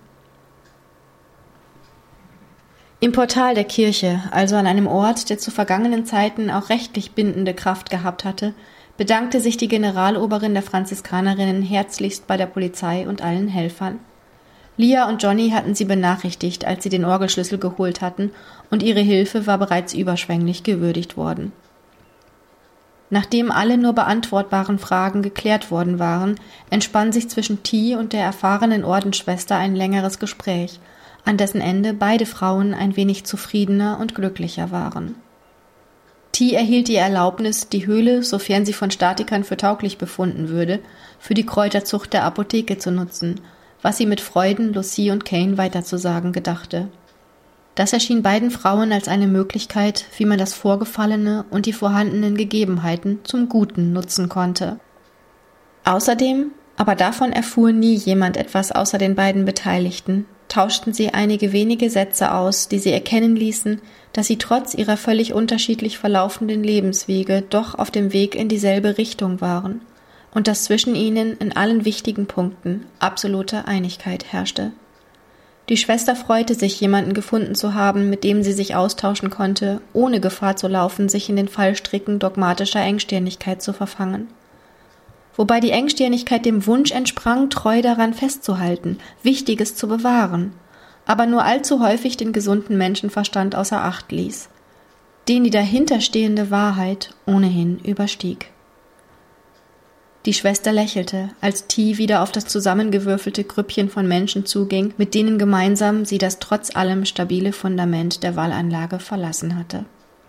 Im Portal der Kirche, also an einem Ort, der zu vergangenen Zeiten auch rechtlich bindende Kraft gehabt hatte, bedankte sich die Generaloberin der Franziskanerinnen herzlichst bei der Polizei und allen Helfern. Leah und Johnny hatten sie benachrichtigt, als sie den Orgelschlüssel geholt hatten, und ihre Hilfe war bereits überschwänglich gewürdigt worden. Nachdem alle nur beantwortbaren Fragen geklärt worden waren, entspann sich zwischen T und der erfahrenen Ordensschwester ein längeres Gespräch, an dessen Ende beide Frauen ein wenig zufriedener und glücklicher waren. T erhielt die Erlaubnis, die Höhle, sofern sie von Statikern für tauglich befunden würde, für die Kräuterzucht der Apotheke zu nutzen, was sie mit Freuden Lucy und Kane weiterzusagen gedachte. Das erschien beiden Frauen als eine Möglichkeit, wie man das Vorgefallene und die vorhandenen Gegebenheiten zum Guten nutzen konnte. Außerdem, aber davon erfuhr nie jemand etwas außer den beiden Beteiligten, tauschten sie einige wenige Sätze aus, die sie erkennen ließen, dass sie trotz ihrer völlig unterschiedlich verlaufenden Lebenswege doch auf dem Weg in dieselbe Richtung waren und dass zwischen ihnen in allen wichtigen Punkten absolute Einigkeit herrschte. Die Schwester freute sich, jemanden gefunden zu haben, mit dem sie sich austauschen konnte, ohne Gefahr zu laufen, sich in den Fallstricken dogmatischer Engstirnigkeit zu verfangen. Wobei die Engstirnigkeit dem Wunsch entsprang, treu daran festzuhalten, Wichtiges zu bewahren, aber nur allzu häufig den gesunden Menschenverstand außer Acht ließ, den die dahinterstehende Wahrheit ohnehin überstieg. Die Schwester lächelte, als T wieder auf das zusammengewürfelte Grüppchen von Menschen zuging, mit denen gemeinsam sie das trotz allem stabile Fundament der Wallanlage verlassen hatte.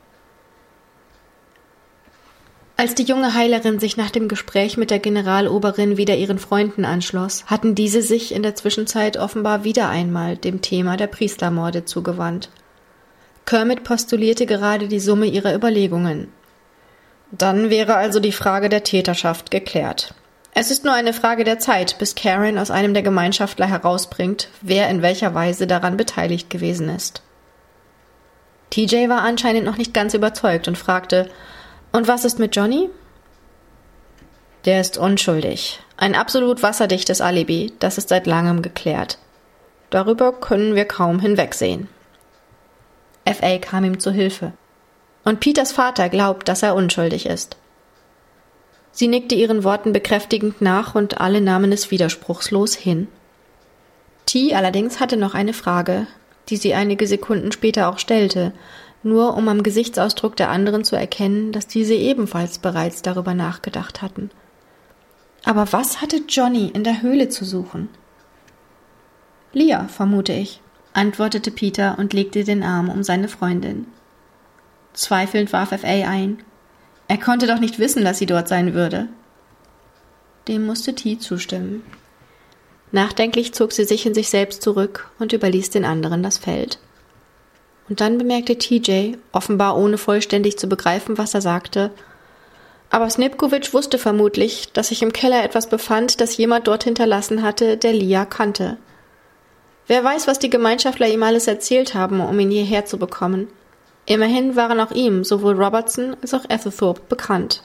Als die junge Heilerin sich nach dem Gespräch mit der Generaloberin wieder ihren Freunden anschloss, hatten diese sich in der Zwischenzeit offenbar wieder einmal dem Thema der Priestermorde zugewandt. Kermit postulierte gerade die Summe ihrer Überlegungen. Dann wäre also die Frage der Täterschaft geklärt. Es ist nur eine Frage der Zeit, bis Karen aus einem der Gemeinschaftler herausbringt, wer in welcher Weise daran beteiligt gewesen ist. TJ war anscheinend noch nicht ganz überzeugt und fragte, und was ist mit Johnny? Der ist unschuldig. Ein absolut wasserdichtes Alibi, das ist seit langem geklärt. Darüber können wir kaum hinwegsehen. F.A. kam ihm zu Hilfe. Und Peters Vater glaubt, dass er unschuldig ist. Sie nickte ihren Worten bekräftigend nach und alle nahmen es widerspruchslos hin. T allerdings hatte noch eine Frage, die sie einige Sekunden später auch stellte, nur um am Gesichtsausdruck der anderen zu erkennen, dass diese ebenfalls bereits darüber nachgedacht hatten. Aber was hatte Johnny in der Höhle zu suchen? Leah, vermute ich, antwortete Peter und legte den Arm um seine Freundin. Zweifelnd warf F.A. ein. Er konnte doch nicht wissen, dass sie dort sein würde. Dem musste T zustimmen. Nachdenklich zog sie sich in sich selbst zurück und überließ den anderen das Feld. Und dann bemerkte TJ, offenbar ohne vollständig zu begreifen, was er sagte, aber Snipkovic wusste vermutlich, dass sich im Keller etwas befand, das jemand dort hinterlassen hatte, der Leah kannte. Wer weiß, was die Gemeinschaftler ihm alles erzählt haben, um ihn hierher zu bekommen. Immerhin waren auch ihm sowohl Robertson als auch Ethelthorpe bekannt.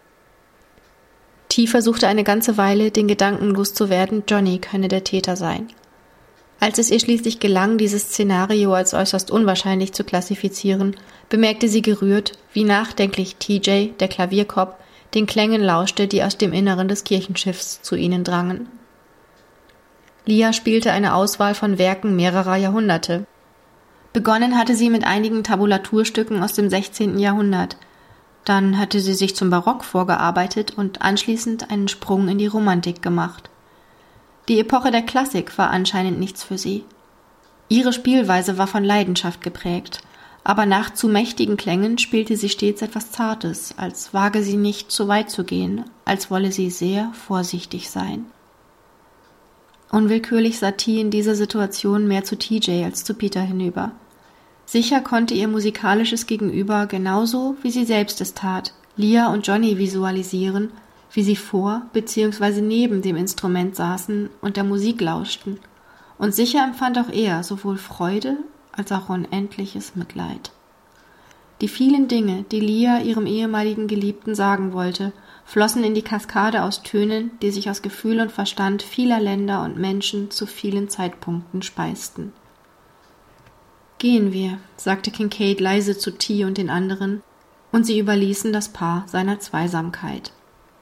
T versuchte eine ganze Weile, den Gedanken loszuwerden, Johnny könne der Täter sein. Als es ihr schließlich gelang, dieses Szenario als äußerst unwahrscheinlich zu klassifizieren, bemerkte sie gerührt, wie nachdenklich TJ, der Klavierkopf, den Klängen lauschte, die aus dem Inneren des Kirchenschiffs zu ihnen drangen. Leah spielte eine Auswahl von Werken mehrerer Jahrhunderte. Begonnen hatte sie mit einigen Tabulaturstücken aus dem 16. Jahrhundert. Dann hatte sie sich zum Barock vorgearbeitet und anschließend einen Sprung in die Romantik gemacht. Die Epoche der Klassik war anscheinend nichts für sie. Ihre Spielweise war von Leidenschaft geprägt, aber nach zu mächtigen Klängen spielte sie stets etwas Zartes, als wage sie nicht zu weit zu gehen, als wolle sie sehr vorsichtig sein. Unwillkürlich sah T in dieser Situation mehr zu TJ als zu Peter hinüber. Sicher konnte ihr musikalisches Gegenüber genauso, wie sie selbst es tat, Lia und Johnny visualisieren, wie sie vor bzw. neben dem Instrument saßen und der Musik lauschten. Und sicher empfand auch er sowohl Freude als auch unendliches Mitleid. Die vielen Dinge, die Lia ihrem ehemaligen Geliebten sagen wollte, flossen in die Kaskade aus Tönen, die sich aus Gefühl und Verstand vieler Länder und Menschen zu vielen Zeitpunkten speisten. »Gehen wir«, sagte Kincaid leise zu T und den anderen, und sie überließen das Paar seiner Zweisamkeit.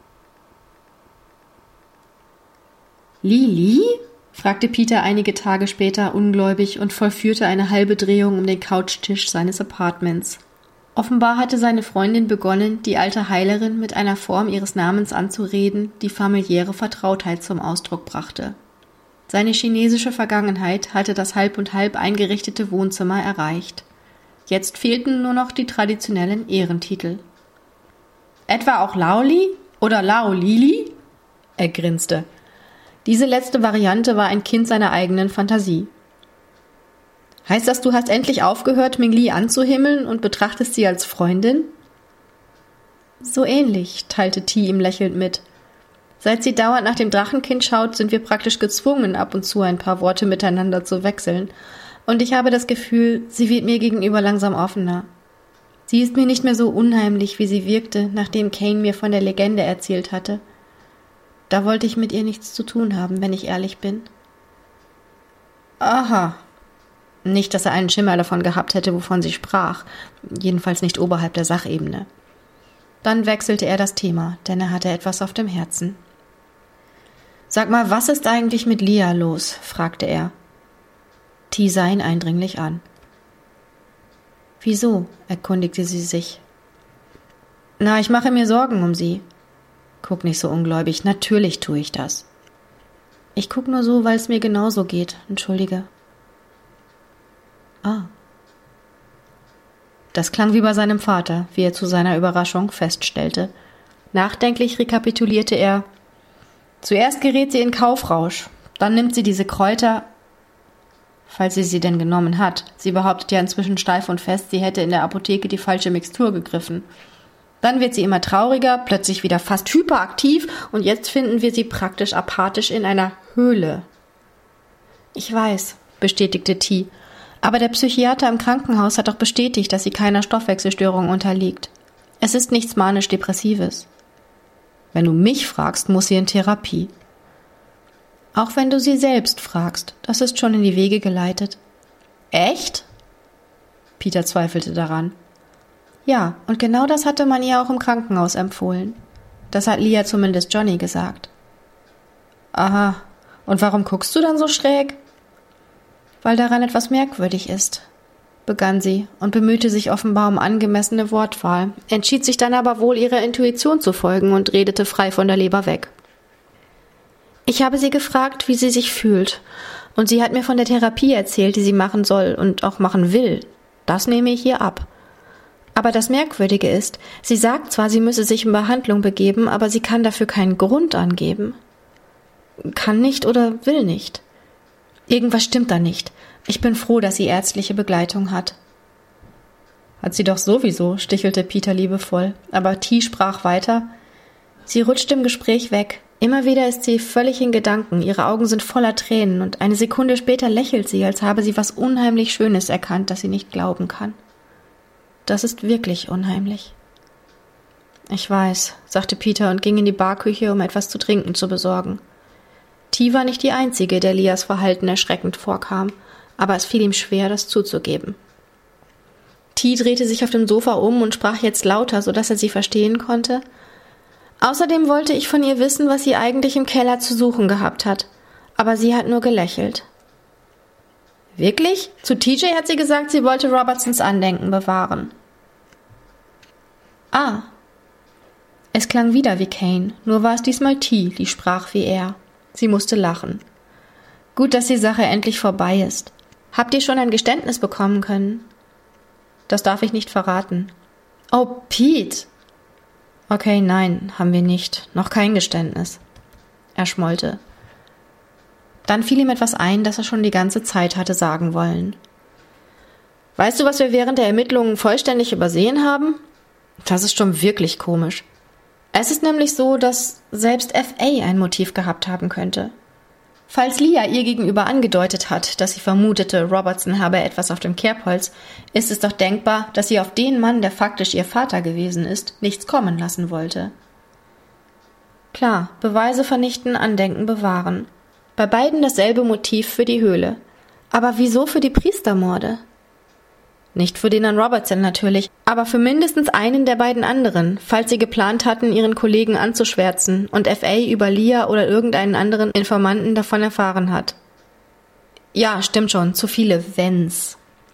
»Lili?« fragte Peter einige Tage später ungläubig und vollführte eine halbe Drehung um den Couchtisch seines Apartments. Offenbar hatte seine Freundin begonnen, die alte Heilerin mit einer Form ihres Namens anzureden, die familiäre Vertrautheit zum Ausdruck brachte. Seine chinesische Vergangenheit hatte das halb und halb eingerichtete Wohnzimmer erreicht. Jetzt fehlten nur noch die traditionellen Ehrentitel. »Etwa auch Laoli oder Lao-Lili?« Er grinste. Diese letzte Variante war ein Kind seiner eigenen Fantasie. »Heißt das, du hast endlich aufgehört, Ming-Li anzuhimmeln und betrachtest sie als Freundin?« »So ähnlich«, teilte T ihm lächelnd mit. »Seit sie dauernd nach dem Drachenkind schaut, sind wir praktisch gezwungen, ab und zu ein paar Worte miteinander zu wechseln. Und ich habe das Gefühl, sie wird mir gegenüber langsam offener. Sie ist mir nicht mehr so unheimlich, wie sie wirkte, nachdem Kane mir von der Legende erzählt hatte. Da wollte ich mit ihr nichts zu tun haben, wenn ich ehrlich bin.« »Aha.« Nicht, dass er einen Schimmer davon gehabt hätte, wovon sie sprach, jedenfalls nicht oberhalb der Sachebene. Dann wechselte er das Thema, denn er hatte etwas auf dem Herzen. »Sag mal, was ist eigentlich mit Lia los?« fragte er. T sah ihn eindringlich an. »Wieso?« erkundigte sie sich. »Na, ich mache mir Sorgen um sie.« »Guck nicht so ungläubig, natürlich tue ich das.« »Ich guck nur so, weil es mir genauso geht, entschuldige.« »Ah.« Das klang wie bei seinem Vater, wie er zu seiner Überraschung feststellte. Nachdenklich rekapitulierte er: Zuerst gerät sie in Kaufrausch, dann nimmt sie diese Kräuter, falls sie denn genommen hat. Sie behauptet ja inzwischen steif und fest, sie hätte in der Apotheke die falsche Mixtur gegriffen. Dann wird sie immer trauriger, plötzlich wieder fast hyperaktiv und jetzt finden wir sie praktisch apathisch in einer Höhle. »Ich weiß«, bestätigte T., »aber der Psychiater im Krankenhaus hat doch bestätigt, dass sie keiner Stoffwechselstörung unterliegt. Es ist nichts manisch-depressives.« »Wenn du mich fragst, muss sie in Therapie.« »Auch wenn du sie selbst fragst, das ist schon in die Wege geleitet.« »Echt?« Peter zweifelte daran. »Ja, und genau das hatte man ihr auch im Krankenhaus empfohlen. Das hat Lia zumindest Johnny gesagt.« »Aha, und warum guckst du dann so schräg?« »Weil daran etwas merkwürdig ist«, begann sie und bemühte sich offenbar um angemessene Wortwahl, entschied sich dann aber wohl, ihrer Intuition zu folgen und redete frei von der Leber weg. »Ich habe sie gefragt, wie sie sich fühlt, und sie hat mir von der Therapie erzählt, die sie machen soll und auch machen will. Das nehme ich ihr ab. Aber das Merkwürdige ist, sie sagt zwar, sie müsse sich in Behandlung begeben, aber sie kann dafür keinen Grund angeben. Kann nicht oder will nicht. Irgendwas stimmt da nicht. Ich bin froh, dass sie ärztliche Begleitung hat.« »Hat sie doch sowieso«, stichelte Peter liebevoll, aber T sprach weiter. Sie rutscht im Gespräch weg. Immer wieder ist sie völlig in Gedanken, ihre Augen sind voller Tränen und eine Sekunde später lächelt sie, als habe sie was unheimlich Schönes erkannt, das sie nicht glauben kann. Das ist wirklich unheimlich.« »Ich weiß«, sagte Peter und ging in die Barküche, um etwas zu trinken zu besorgen. T war nicht die Einzige, der Lias Verhalten erschreckend vorkam, aber es fiel ihm schwer, das zuzugeben. T drehte sich auf dem Sofa um und sprach jetzt lauter, sodass er sie verstehen konnte. »Außerdem wollte ich von ihr wissen, was sie eigentlich im Keller zu suchen gehabt hat, aber sie hat nur gelächelt.« »Wirklich? Zu TJ hat sie gesagt, sie wollte Robertsons Andenken bewahren.« »Ah.« Es klang wieder wie Kane, nur war es diesmal T, die sprach wie er. Sie musste lachen. »Gut, dass die Sache endlich vorbei ist. Habt ihr schon ein Geständnis bekommen können?« »Das darf ich nicht verraten.« »Oh, Pete!« »Okay, nein, haben wir nicht. Noch kein Geständnis.« Er schmollte. Dann fiel ihm etwas ein, das er schon die ganze Zeit hatte sagen wollen. Weißt du, was wir während der Ermittlungen vollständig übersehen haben? Das ist schon wirklich komisch. Es ist nämlich so, dass selbst FA ein Motiv gehabt haben könnte. Falls Leah ihr gegenüber angedeutet hat, dass sie vermutete, Robertson habe etwas auf dem Kerbholz, ist es doch denkbar, dass sie auf den Mann, der faktisch ihr Vater gewesen ist, nichts kommen lassen wollte. Klar, Beweise vernichten, Andenken bewahren. Bei beiden dasselbe Motiv für die Höhle. Aber wieso für die Priestermorde? Nicht für den an Robertson natürlich, aber für mindestens einen der beiden anderen, falls sie geplant hatten, ihren Kollegen anzuschwärzen und FA über Leah oder irgendeinen anderen Informanten davon erfahren hat. Ja, stimmt schon, zu viele Wenns.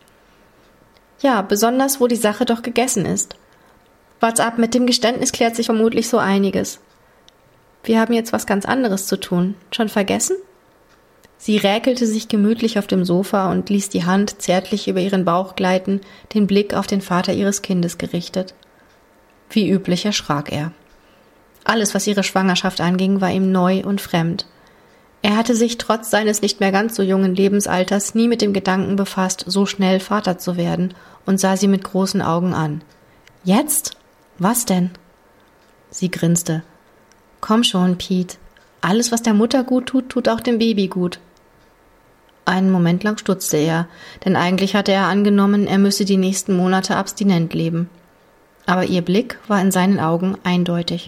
Ja, besonders, wo die Sache doch gegessen ist. Wart's ab, mit dem Geständnis klärt sich vermutlich so einiges. Wir haben jetzt was ganz anderes zu tun. Schon vergessen? Sie räkelte sich gemütlich auf dem Sofa und ließ die Hand zärtlich über ihren Bauch gleiten, den Blick auf den Vater ihres Kindes gerichtet. Wie üblich erschrak er. Alles, was ihre Schwangerschaft anging, war ihm neu und fremd. Er hatte sich trotz seines nicht mehr ganz so jungen Lebensalters nie mit dem Gedanken befasst, so schnell Vater zu werden, und sah sie mit großen Augen an. Jetzt? Was denn? Sie grinste. Komm schon, Pete. Alles, was der Mutter gut tut, tut auch dem Baby gut. Einen Moment lang stutzte er, denn eigentlich hatte er angenommen, er müsse die nächsten Monate abstinent leben. Aber ihr Blick war in seinen Augen eindeutig.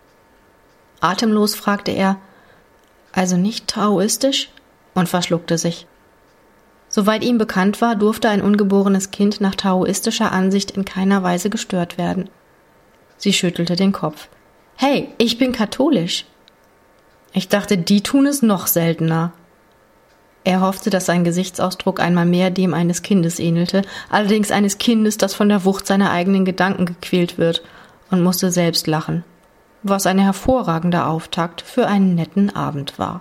Atemlos fragte er, also nicht taoistisch? Und verschluckte sich. Soweit ihm bekannt war, durfte ein ungeborenes Kind nach taoistischer Ansicht in keiner Weise gestört werden. Sie schüttelte den Kopf. Hey, ich bin katholisch. Ich dachte, die tun es noch seltener. Er hoffte, dass sein Gesichtsausdruck einmal mehr dem eines Kindes ähnelte, allerdings eines Kindes, das von der Wucht seiner eigenen Gedanken gequält wird, und musste selbst lachen, was ein hervorragender Auftakt für einen netten Abend war.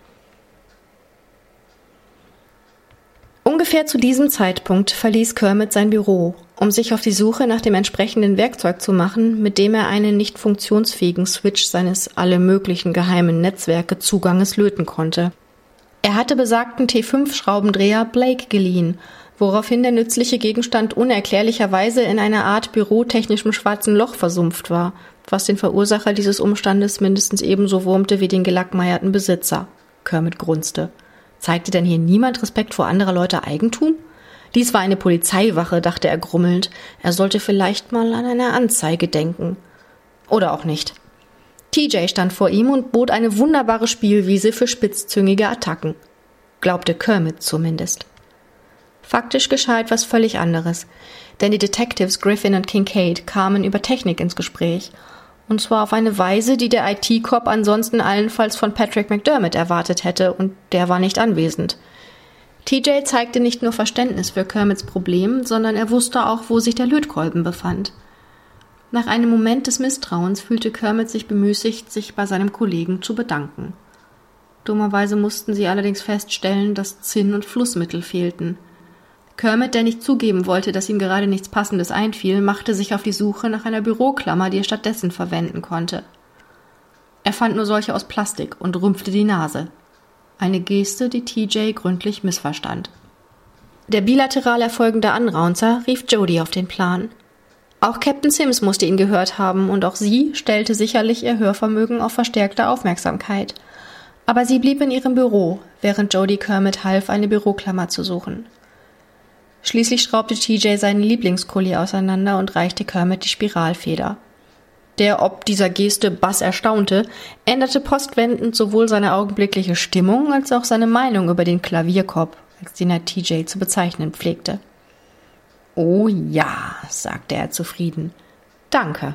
Ungefähr zu diesem Zeitpunkt verließ Kermit sein Büro, um sich auf die Suche nach dem entsprechenden Werkzeug zu machen, mit dem er einen nicht funktionsfähigen Switch seines alle möglichen geheimen Netzwerke Zuganges löten konnte. Er hatte besagten T5-Schraubendreher Blake geliehen, woraufhin der nützliche Gegenstand unerklärlicherweise in einer Art bürotechnischem schwarzen Loch versumpft war, was den Verursacher dieses Umstandes mindestens ebenso wurmte wie den gelackmeierten Besitzer. Kermit grunzte. Zeigte denn hier niemand Respekt vor anderer Leute Eigentum? Dies war eine Polizeiwache, dachte er grummelnd. Er sollte vielleicht mal an eine Anzeige denken. Oder auch nicht. TJ stand vor ihm und bot eine wunderbare Spielwiese für spitzzüngige Attacken. Glaubte Kermit zumindest. Faktisch geschah etwas völlig anderes, denn die Detectives Griffin und Kincaid kamen über Technik ins Gespräch, und zwar auf eine Weise, die der IT-Cop ansonsten allenfalls von Patrick McDermott erwartet hätte, und der war nicht anwesend. TJ zeigte nicht nur Verständnis für Kermits Problem, sondern er wusste auch, wo sich der Lötkolben befand. Nach einem Moment des Misstrauens fühlte Kermit sich bemüßigt, sich bei seinem Kollegen zu bedanken. Dummerweise mussten sie allerdings feststellen, dass Zinn und Flussmittel fehlten. Kermit, der nicht zugeben wollte, dass ihm gerade nichts Passendes einfiel, machte sich auf die Suche nach einer Büroklammer, die er stattdessen verwenden konnte. Er fand nur solche aus Plastik und rümpfte die Nase. Eine Geste, die TJ gründlich missverstand. Der bilateral erfolgende Anraunzer rief Jody auf den Plan. Auch Captain Sims musste ihn gehört haben, und auch sie stellte sicherlich ihr Hörvermögen auf verstärkte Aufmerksamkeit. Aber sie blieb in ihrem Büro, während Jody Kermit half, eine Büroklammer zu suchen. Schließlich schraubte TJ seinen Lieblingskuli auseinander und reichte Kermit die Spiralfeder. Der ob dieser Geste Bass erstaunte, änderte postwendend sowohl seine augenblickliche Stimmung als auch seine Meinung über den Klavierkopf, als den er TJ zu bezeichnen pflegte. »Oh ja«, sagte er zufrieden. »Danke.«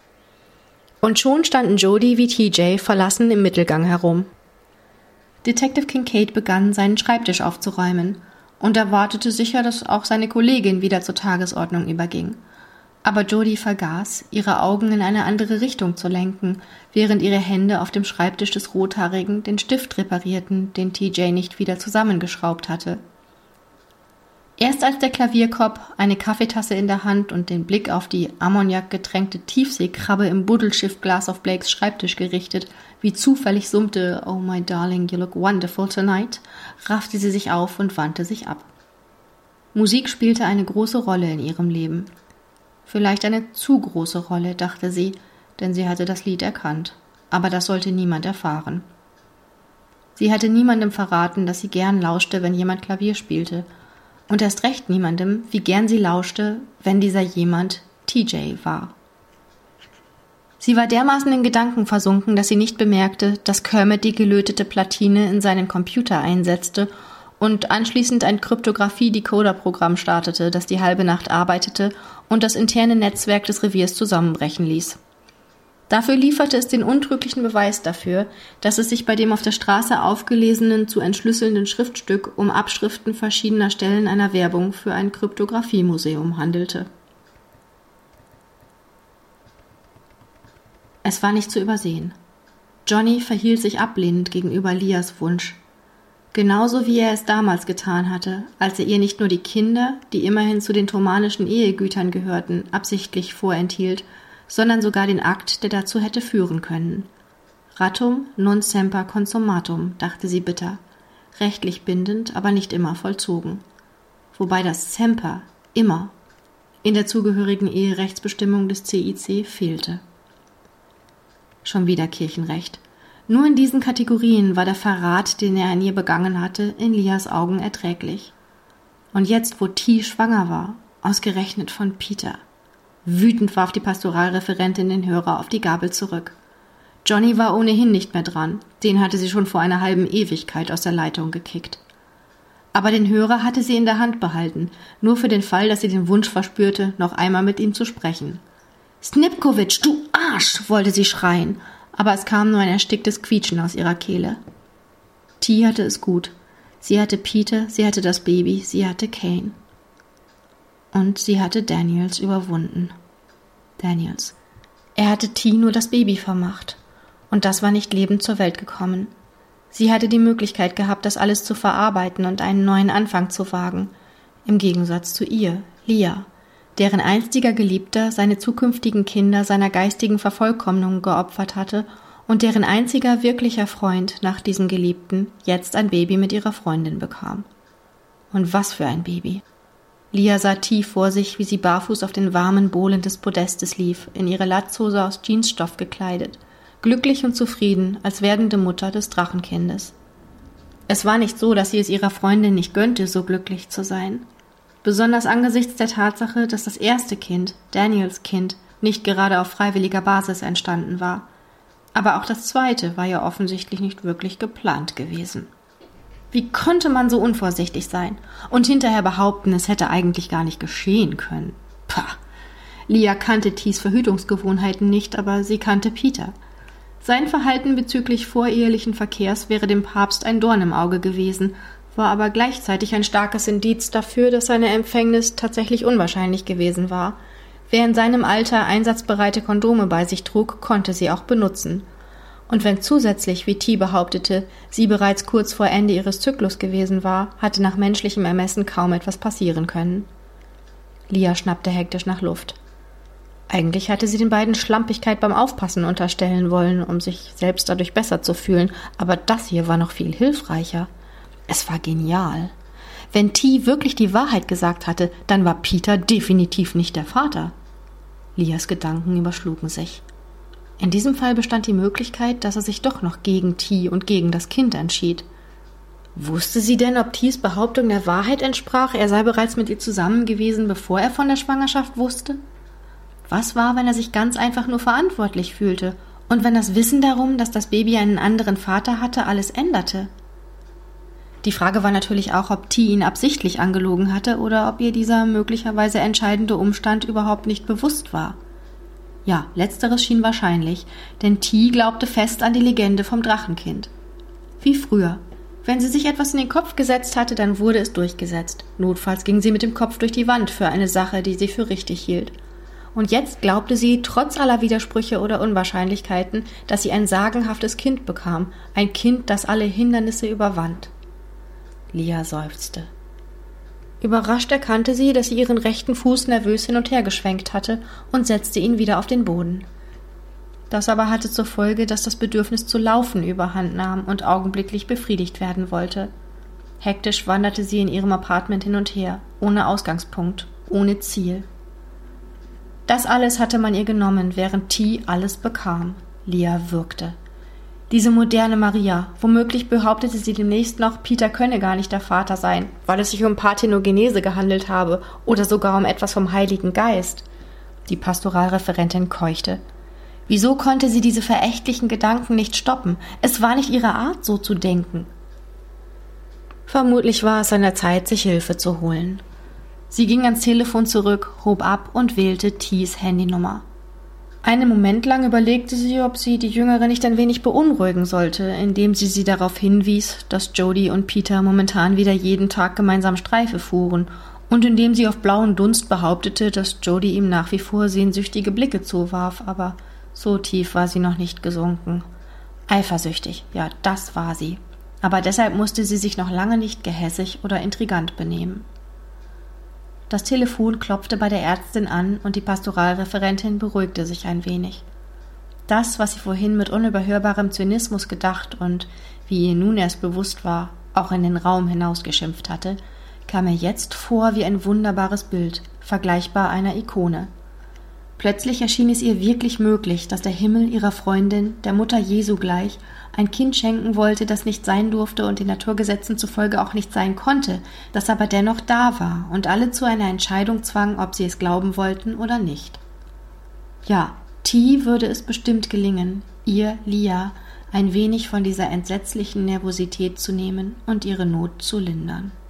Und schon standen Jody wie TJ verlassen im Mittelgang herum. Detective Kincaid begann, seinen Schreibtisch aufzuräumen und erwartete sicher, dass auch seine Kollegin wieder zur Tagesordnung überging. Aber Jody vergaß, ihre Augen in eine andere Richtung zu lenken, während ihre Hände auf dem Schreibtisch des Rothaarigen den Stift reparierten, den TJ nicht wieder zusammengeschraubt hatte. Erst als der Klavierkopf, eine Kaffeetasse in der Hand und den Blick auf die ammoniakgetränkte Tiefseekrabbe im Buddelschiffglas auf Blakes Schreibtisch gerichtet, wie zufällig summte »Oh my darling, you look wonderful tonight«, raffte sie sich auf und wandte sich ab. Musik spielte eine große Rolle in ihrem Leben. Vielleicht eine zu große Rolle, dachte sie, denn sie hatte das Lied erkannt. Aber das sollte niemand erfahren. Sie hatte niemandem verraten, dass sie gern lauschte, wenn jemand Klavier spielte. Und erst recht niemandem, wie gern sie lauschte, wenn dieser jemand TJ war. Sie war dermaßen in Gedanken versunken, dass sie nicht bemerkte, dass Kermit die gelötete Platine in seinen Computer einsetzte und anschließend ein Kryptographie-Decoder-Programm startete, das die halbe Nacht arbeitete und das interne Netzwerk des Reviers zusammenbrechen ließ. Dafür lieferte es den untrüglichen Beweis dafür, dass es sich bei dem auf der Straße aufgelesenen, zu entschlüsselnden Schriftstück um Abschriften verschiedener Stellen einer Werbung für ein Kryptographiemuseum handelte. Es war nicht zu übersehen. Johnny verhielt sich ablehnend gegenüber Lias Wunsch. Genauso wie er es damals getan hatte, als er ihr nicht nur die Kinder, die immerhin zu den thomanischen Ehegütern gehörten, absichtlich vorenthielt, sondern sogar den Akt, der dazu hätte führen können. Rattum non semper consummatum, dachte sie bitter, rechtlich bindend, aber nicht immer vollzogen. Wobei das semper, immer, in der zugehörigen Eherechtsbestimmung des CIC fehlte. Schon wieder Kirchenrecht. Nur in diesen Kategorien war der Verrat, den er an ihr begangen hatte, in Lias Augen erträglich. Und jetzt, wo T schwanger war, ausgerechnet von Peter. Wütend warf die Pastoralreferentin den Hörer auf die Gabel zurück. Johnny war ohnehin nicht mehr dran, den hatte sie schon vor einer halben Ewigkeit aus der Leitung gekickt. Aber den Hörer hatte sie in der Hand behalten, nur für den Fall, dass sie den Wunsch verspürte, noch einmal mit ihm zu sprechen. »Snipkowitsch, du Arsch!« wollte sie schreien, aber es kam nur ein ersticktes Quietschen aus ihrer Kehle. T hatte es gut. Sie hatte Peter, sie hatte das Baby, sie hatte Kane. Und sie hatte Daniels überwunden. Daniels. Er hatte T nur das Baby vermacht. Und das war nicht lebend zur Welt gekommen. Sie hatte die Möglichkeit gehabt, das alles zu verarbeiten und einen neuen Anfang zu wagen. Im Gegensatz zu ihr, Lia, deren einstiger Geliebter seine zukünftigen Kinder seiner geistigen Vervollkommnung geopfert hatte und deren einziger wirklicher Freund nach diesem Geliebten jetzt ein Baby mit ihrer Freundin bekam. Und was für ein Baby! Lia sah tief vor sich, wie sie barfuß auf den warmen Bohlen des Podestes lief, in ihre Latzhose aus Jeansstoff gekleidet, glücklich und zufrieden als werdende Mutter des Drachenkindes. Es war nicht so, dass sie es ihrer Freundin nicht gönnte, so glücklich zu sein. Besonders angesichts der Tatsache, dass das erste Kind, Daniels Kind, nicht gerade auf freiwilliger Basis entstanden war. Aber auch das zweite war ja offensichtlich nicht wirklich geplant gewesen. Wie konnte man so unvorsichtig sein und hinterher behaupten, es hätte eigentlich gar nicht geschehen können? Pah! Lia kannte Ts Verhütungsgewohnheiten nicht, aber sie kannte Peter. Sein Verhalten bezüglich vorehelichen Verkehrs wäre dem Papst ein Dorn im Auge gewesen, war aber gleichzeitig ein starkes Indiz dafür, dass seine Empfängnis tatsächlich unwahrscheinlich gewesen war. Wer in seinem Alter einsatzbereite Kondome bei sich trug, konnte sie auch benutzen. Und wenn zusätzlich, wie T behauptete, sie bereits kurz vor Ende ihres Zyklus gewesen war, hatte nach menschlichem Ermessen kaum etwas passieren können. Lia schnappte hektisch nach Luft. Eigentlich hatte sie den beiden Schlampigkeit beim Aufpassen unterstellen wollen, um sich selbst dadurch besser zu fühlen, aber das hier war noch viel hilfreicher. Es war genial. Wenn T wirklich die Wahrheit gesagt hatte, dann war Peter definitiv nicht der Vater. Lias Gedanken überschlugen sich. In diesem Fall bestand die Möglichkeit, dass er sich doch noch gegen T und gegen das Kind entschied. Wusste sie denn, ob Ts Behauptung der Wahrheit entsprach, er sei bereits mit ihr zusammen gewesen, bevor er von der Schwangerschaft wusste? Was war, wenn er sich ganz einfach nur verantwortlich fühlte und wenn das Wissen darum, dass das Baby einen anderen Vater hatte, alles änderte? Die Frage war natürlich auch, ob T ihn absichtlich angelogen hatte oder ob ihr dieser möglicherweise entscheidende Umstand überhaupt nicht bewusst war. Ja, letzteres schien wahrscheinlich, denn T glaubte fest an die Legende vom Drachenkind. Wie früher. Wenn sie sich etwas in den Kopf gesetzt hatte, dann wurde es durchgesetzt. Notfalls ging sie mit dem Kopf durch die Wand für eine Sache, die sie für richtig hielt. Und jetzt glaubte sie, trotz aller Widersprüche oder Unwahrscheinlichkeiten, dass sie ein sagenhaftes Kind bekam, ein Kind, das alle Hindernisse überwand. Lia seufzte. Überrascht erkannte sie, dass sie ihren rechten Fuß nervös hin und her geschwenkt hatte und setzte ihn wieder auf den Boden. Das aber hatte zur Folge, dass das Bedürfnis zu laufen überhand nahm und augenblicklich befriedigt werden wollte. Hektisch wanderte sie in ihrem Apartment hin und her, ohne Ausgangspunkt, ohne Ziel. Das alles hatte man ihr genommen, während T alles bekam. Lia würgte. Diese moderne Maria, womöglich behauptete sie demnächst noch, Peter könne gar nicht der Vater sein, weil es sich um Parthenogenese gehandelt habe oder sogar um etwas vom Heiligen Geist. Die Pastoralreferentin keuchte. Wieso konnte sie diese verächtlichen Gedanken nicht stoppen? Es war nicht ihre Art, so zu denken. Vermutlich war es an der Zeit, sich Hilfe zu holen. Sie ging ans Telefon zurück, hob ab und wählte Ts Handynummer. Einen Moment lang überlegte sie, ob sie die Jüngere nicht ein wenig beunruhigen sollte, indem sie darauf hinwies, dass Jody und Peter momentan wieder jeden Tag gemeinsam Streife fuhren und indem sie auf blauen Dunst behauptete, dass Jody ihm nach wie vor sehnsüchtige Blicke zuwarf, aber so tief war sie noch nicht gesunken. Eifersüchtig, ja, das war sie. Aber deshalb musste sie sich noch lange nicht gehässig oder intrigant benehmen. Das Telefon klopfte bei der Ärztin an und die Pastoralreferentin beruhigte sich ein wenig. Das, was sie vorhin mit unüberhörbarem Zynismus gedacht und, wie ihr nun erst bewusst war, auch in den Raum hinausgeschimpft hatte, kam ihr jetzt vor wie ein wunderbares Bild, vergleichbar einer Ikone. Plötzlich erschien es ihr wirklich möglich, dass der Himmel ihrer Freundin, der Mutter Jesu gleich, ein Kind schenken wollte, das nicht sein durfte und den Naturgesetzen zufolge auch nicht sein konnte, das aber dennoch da war und alle zu einer Entscheidung zwang, ob sie es glauben wollten oder nicht. Ja, T würde es bestimmt gelingen, ihr, Lia, ein wenig von dieser entsetzlichen Nervosität zu nehmen und ihre Not zu lindern.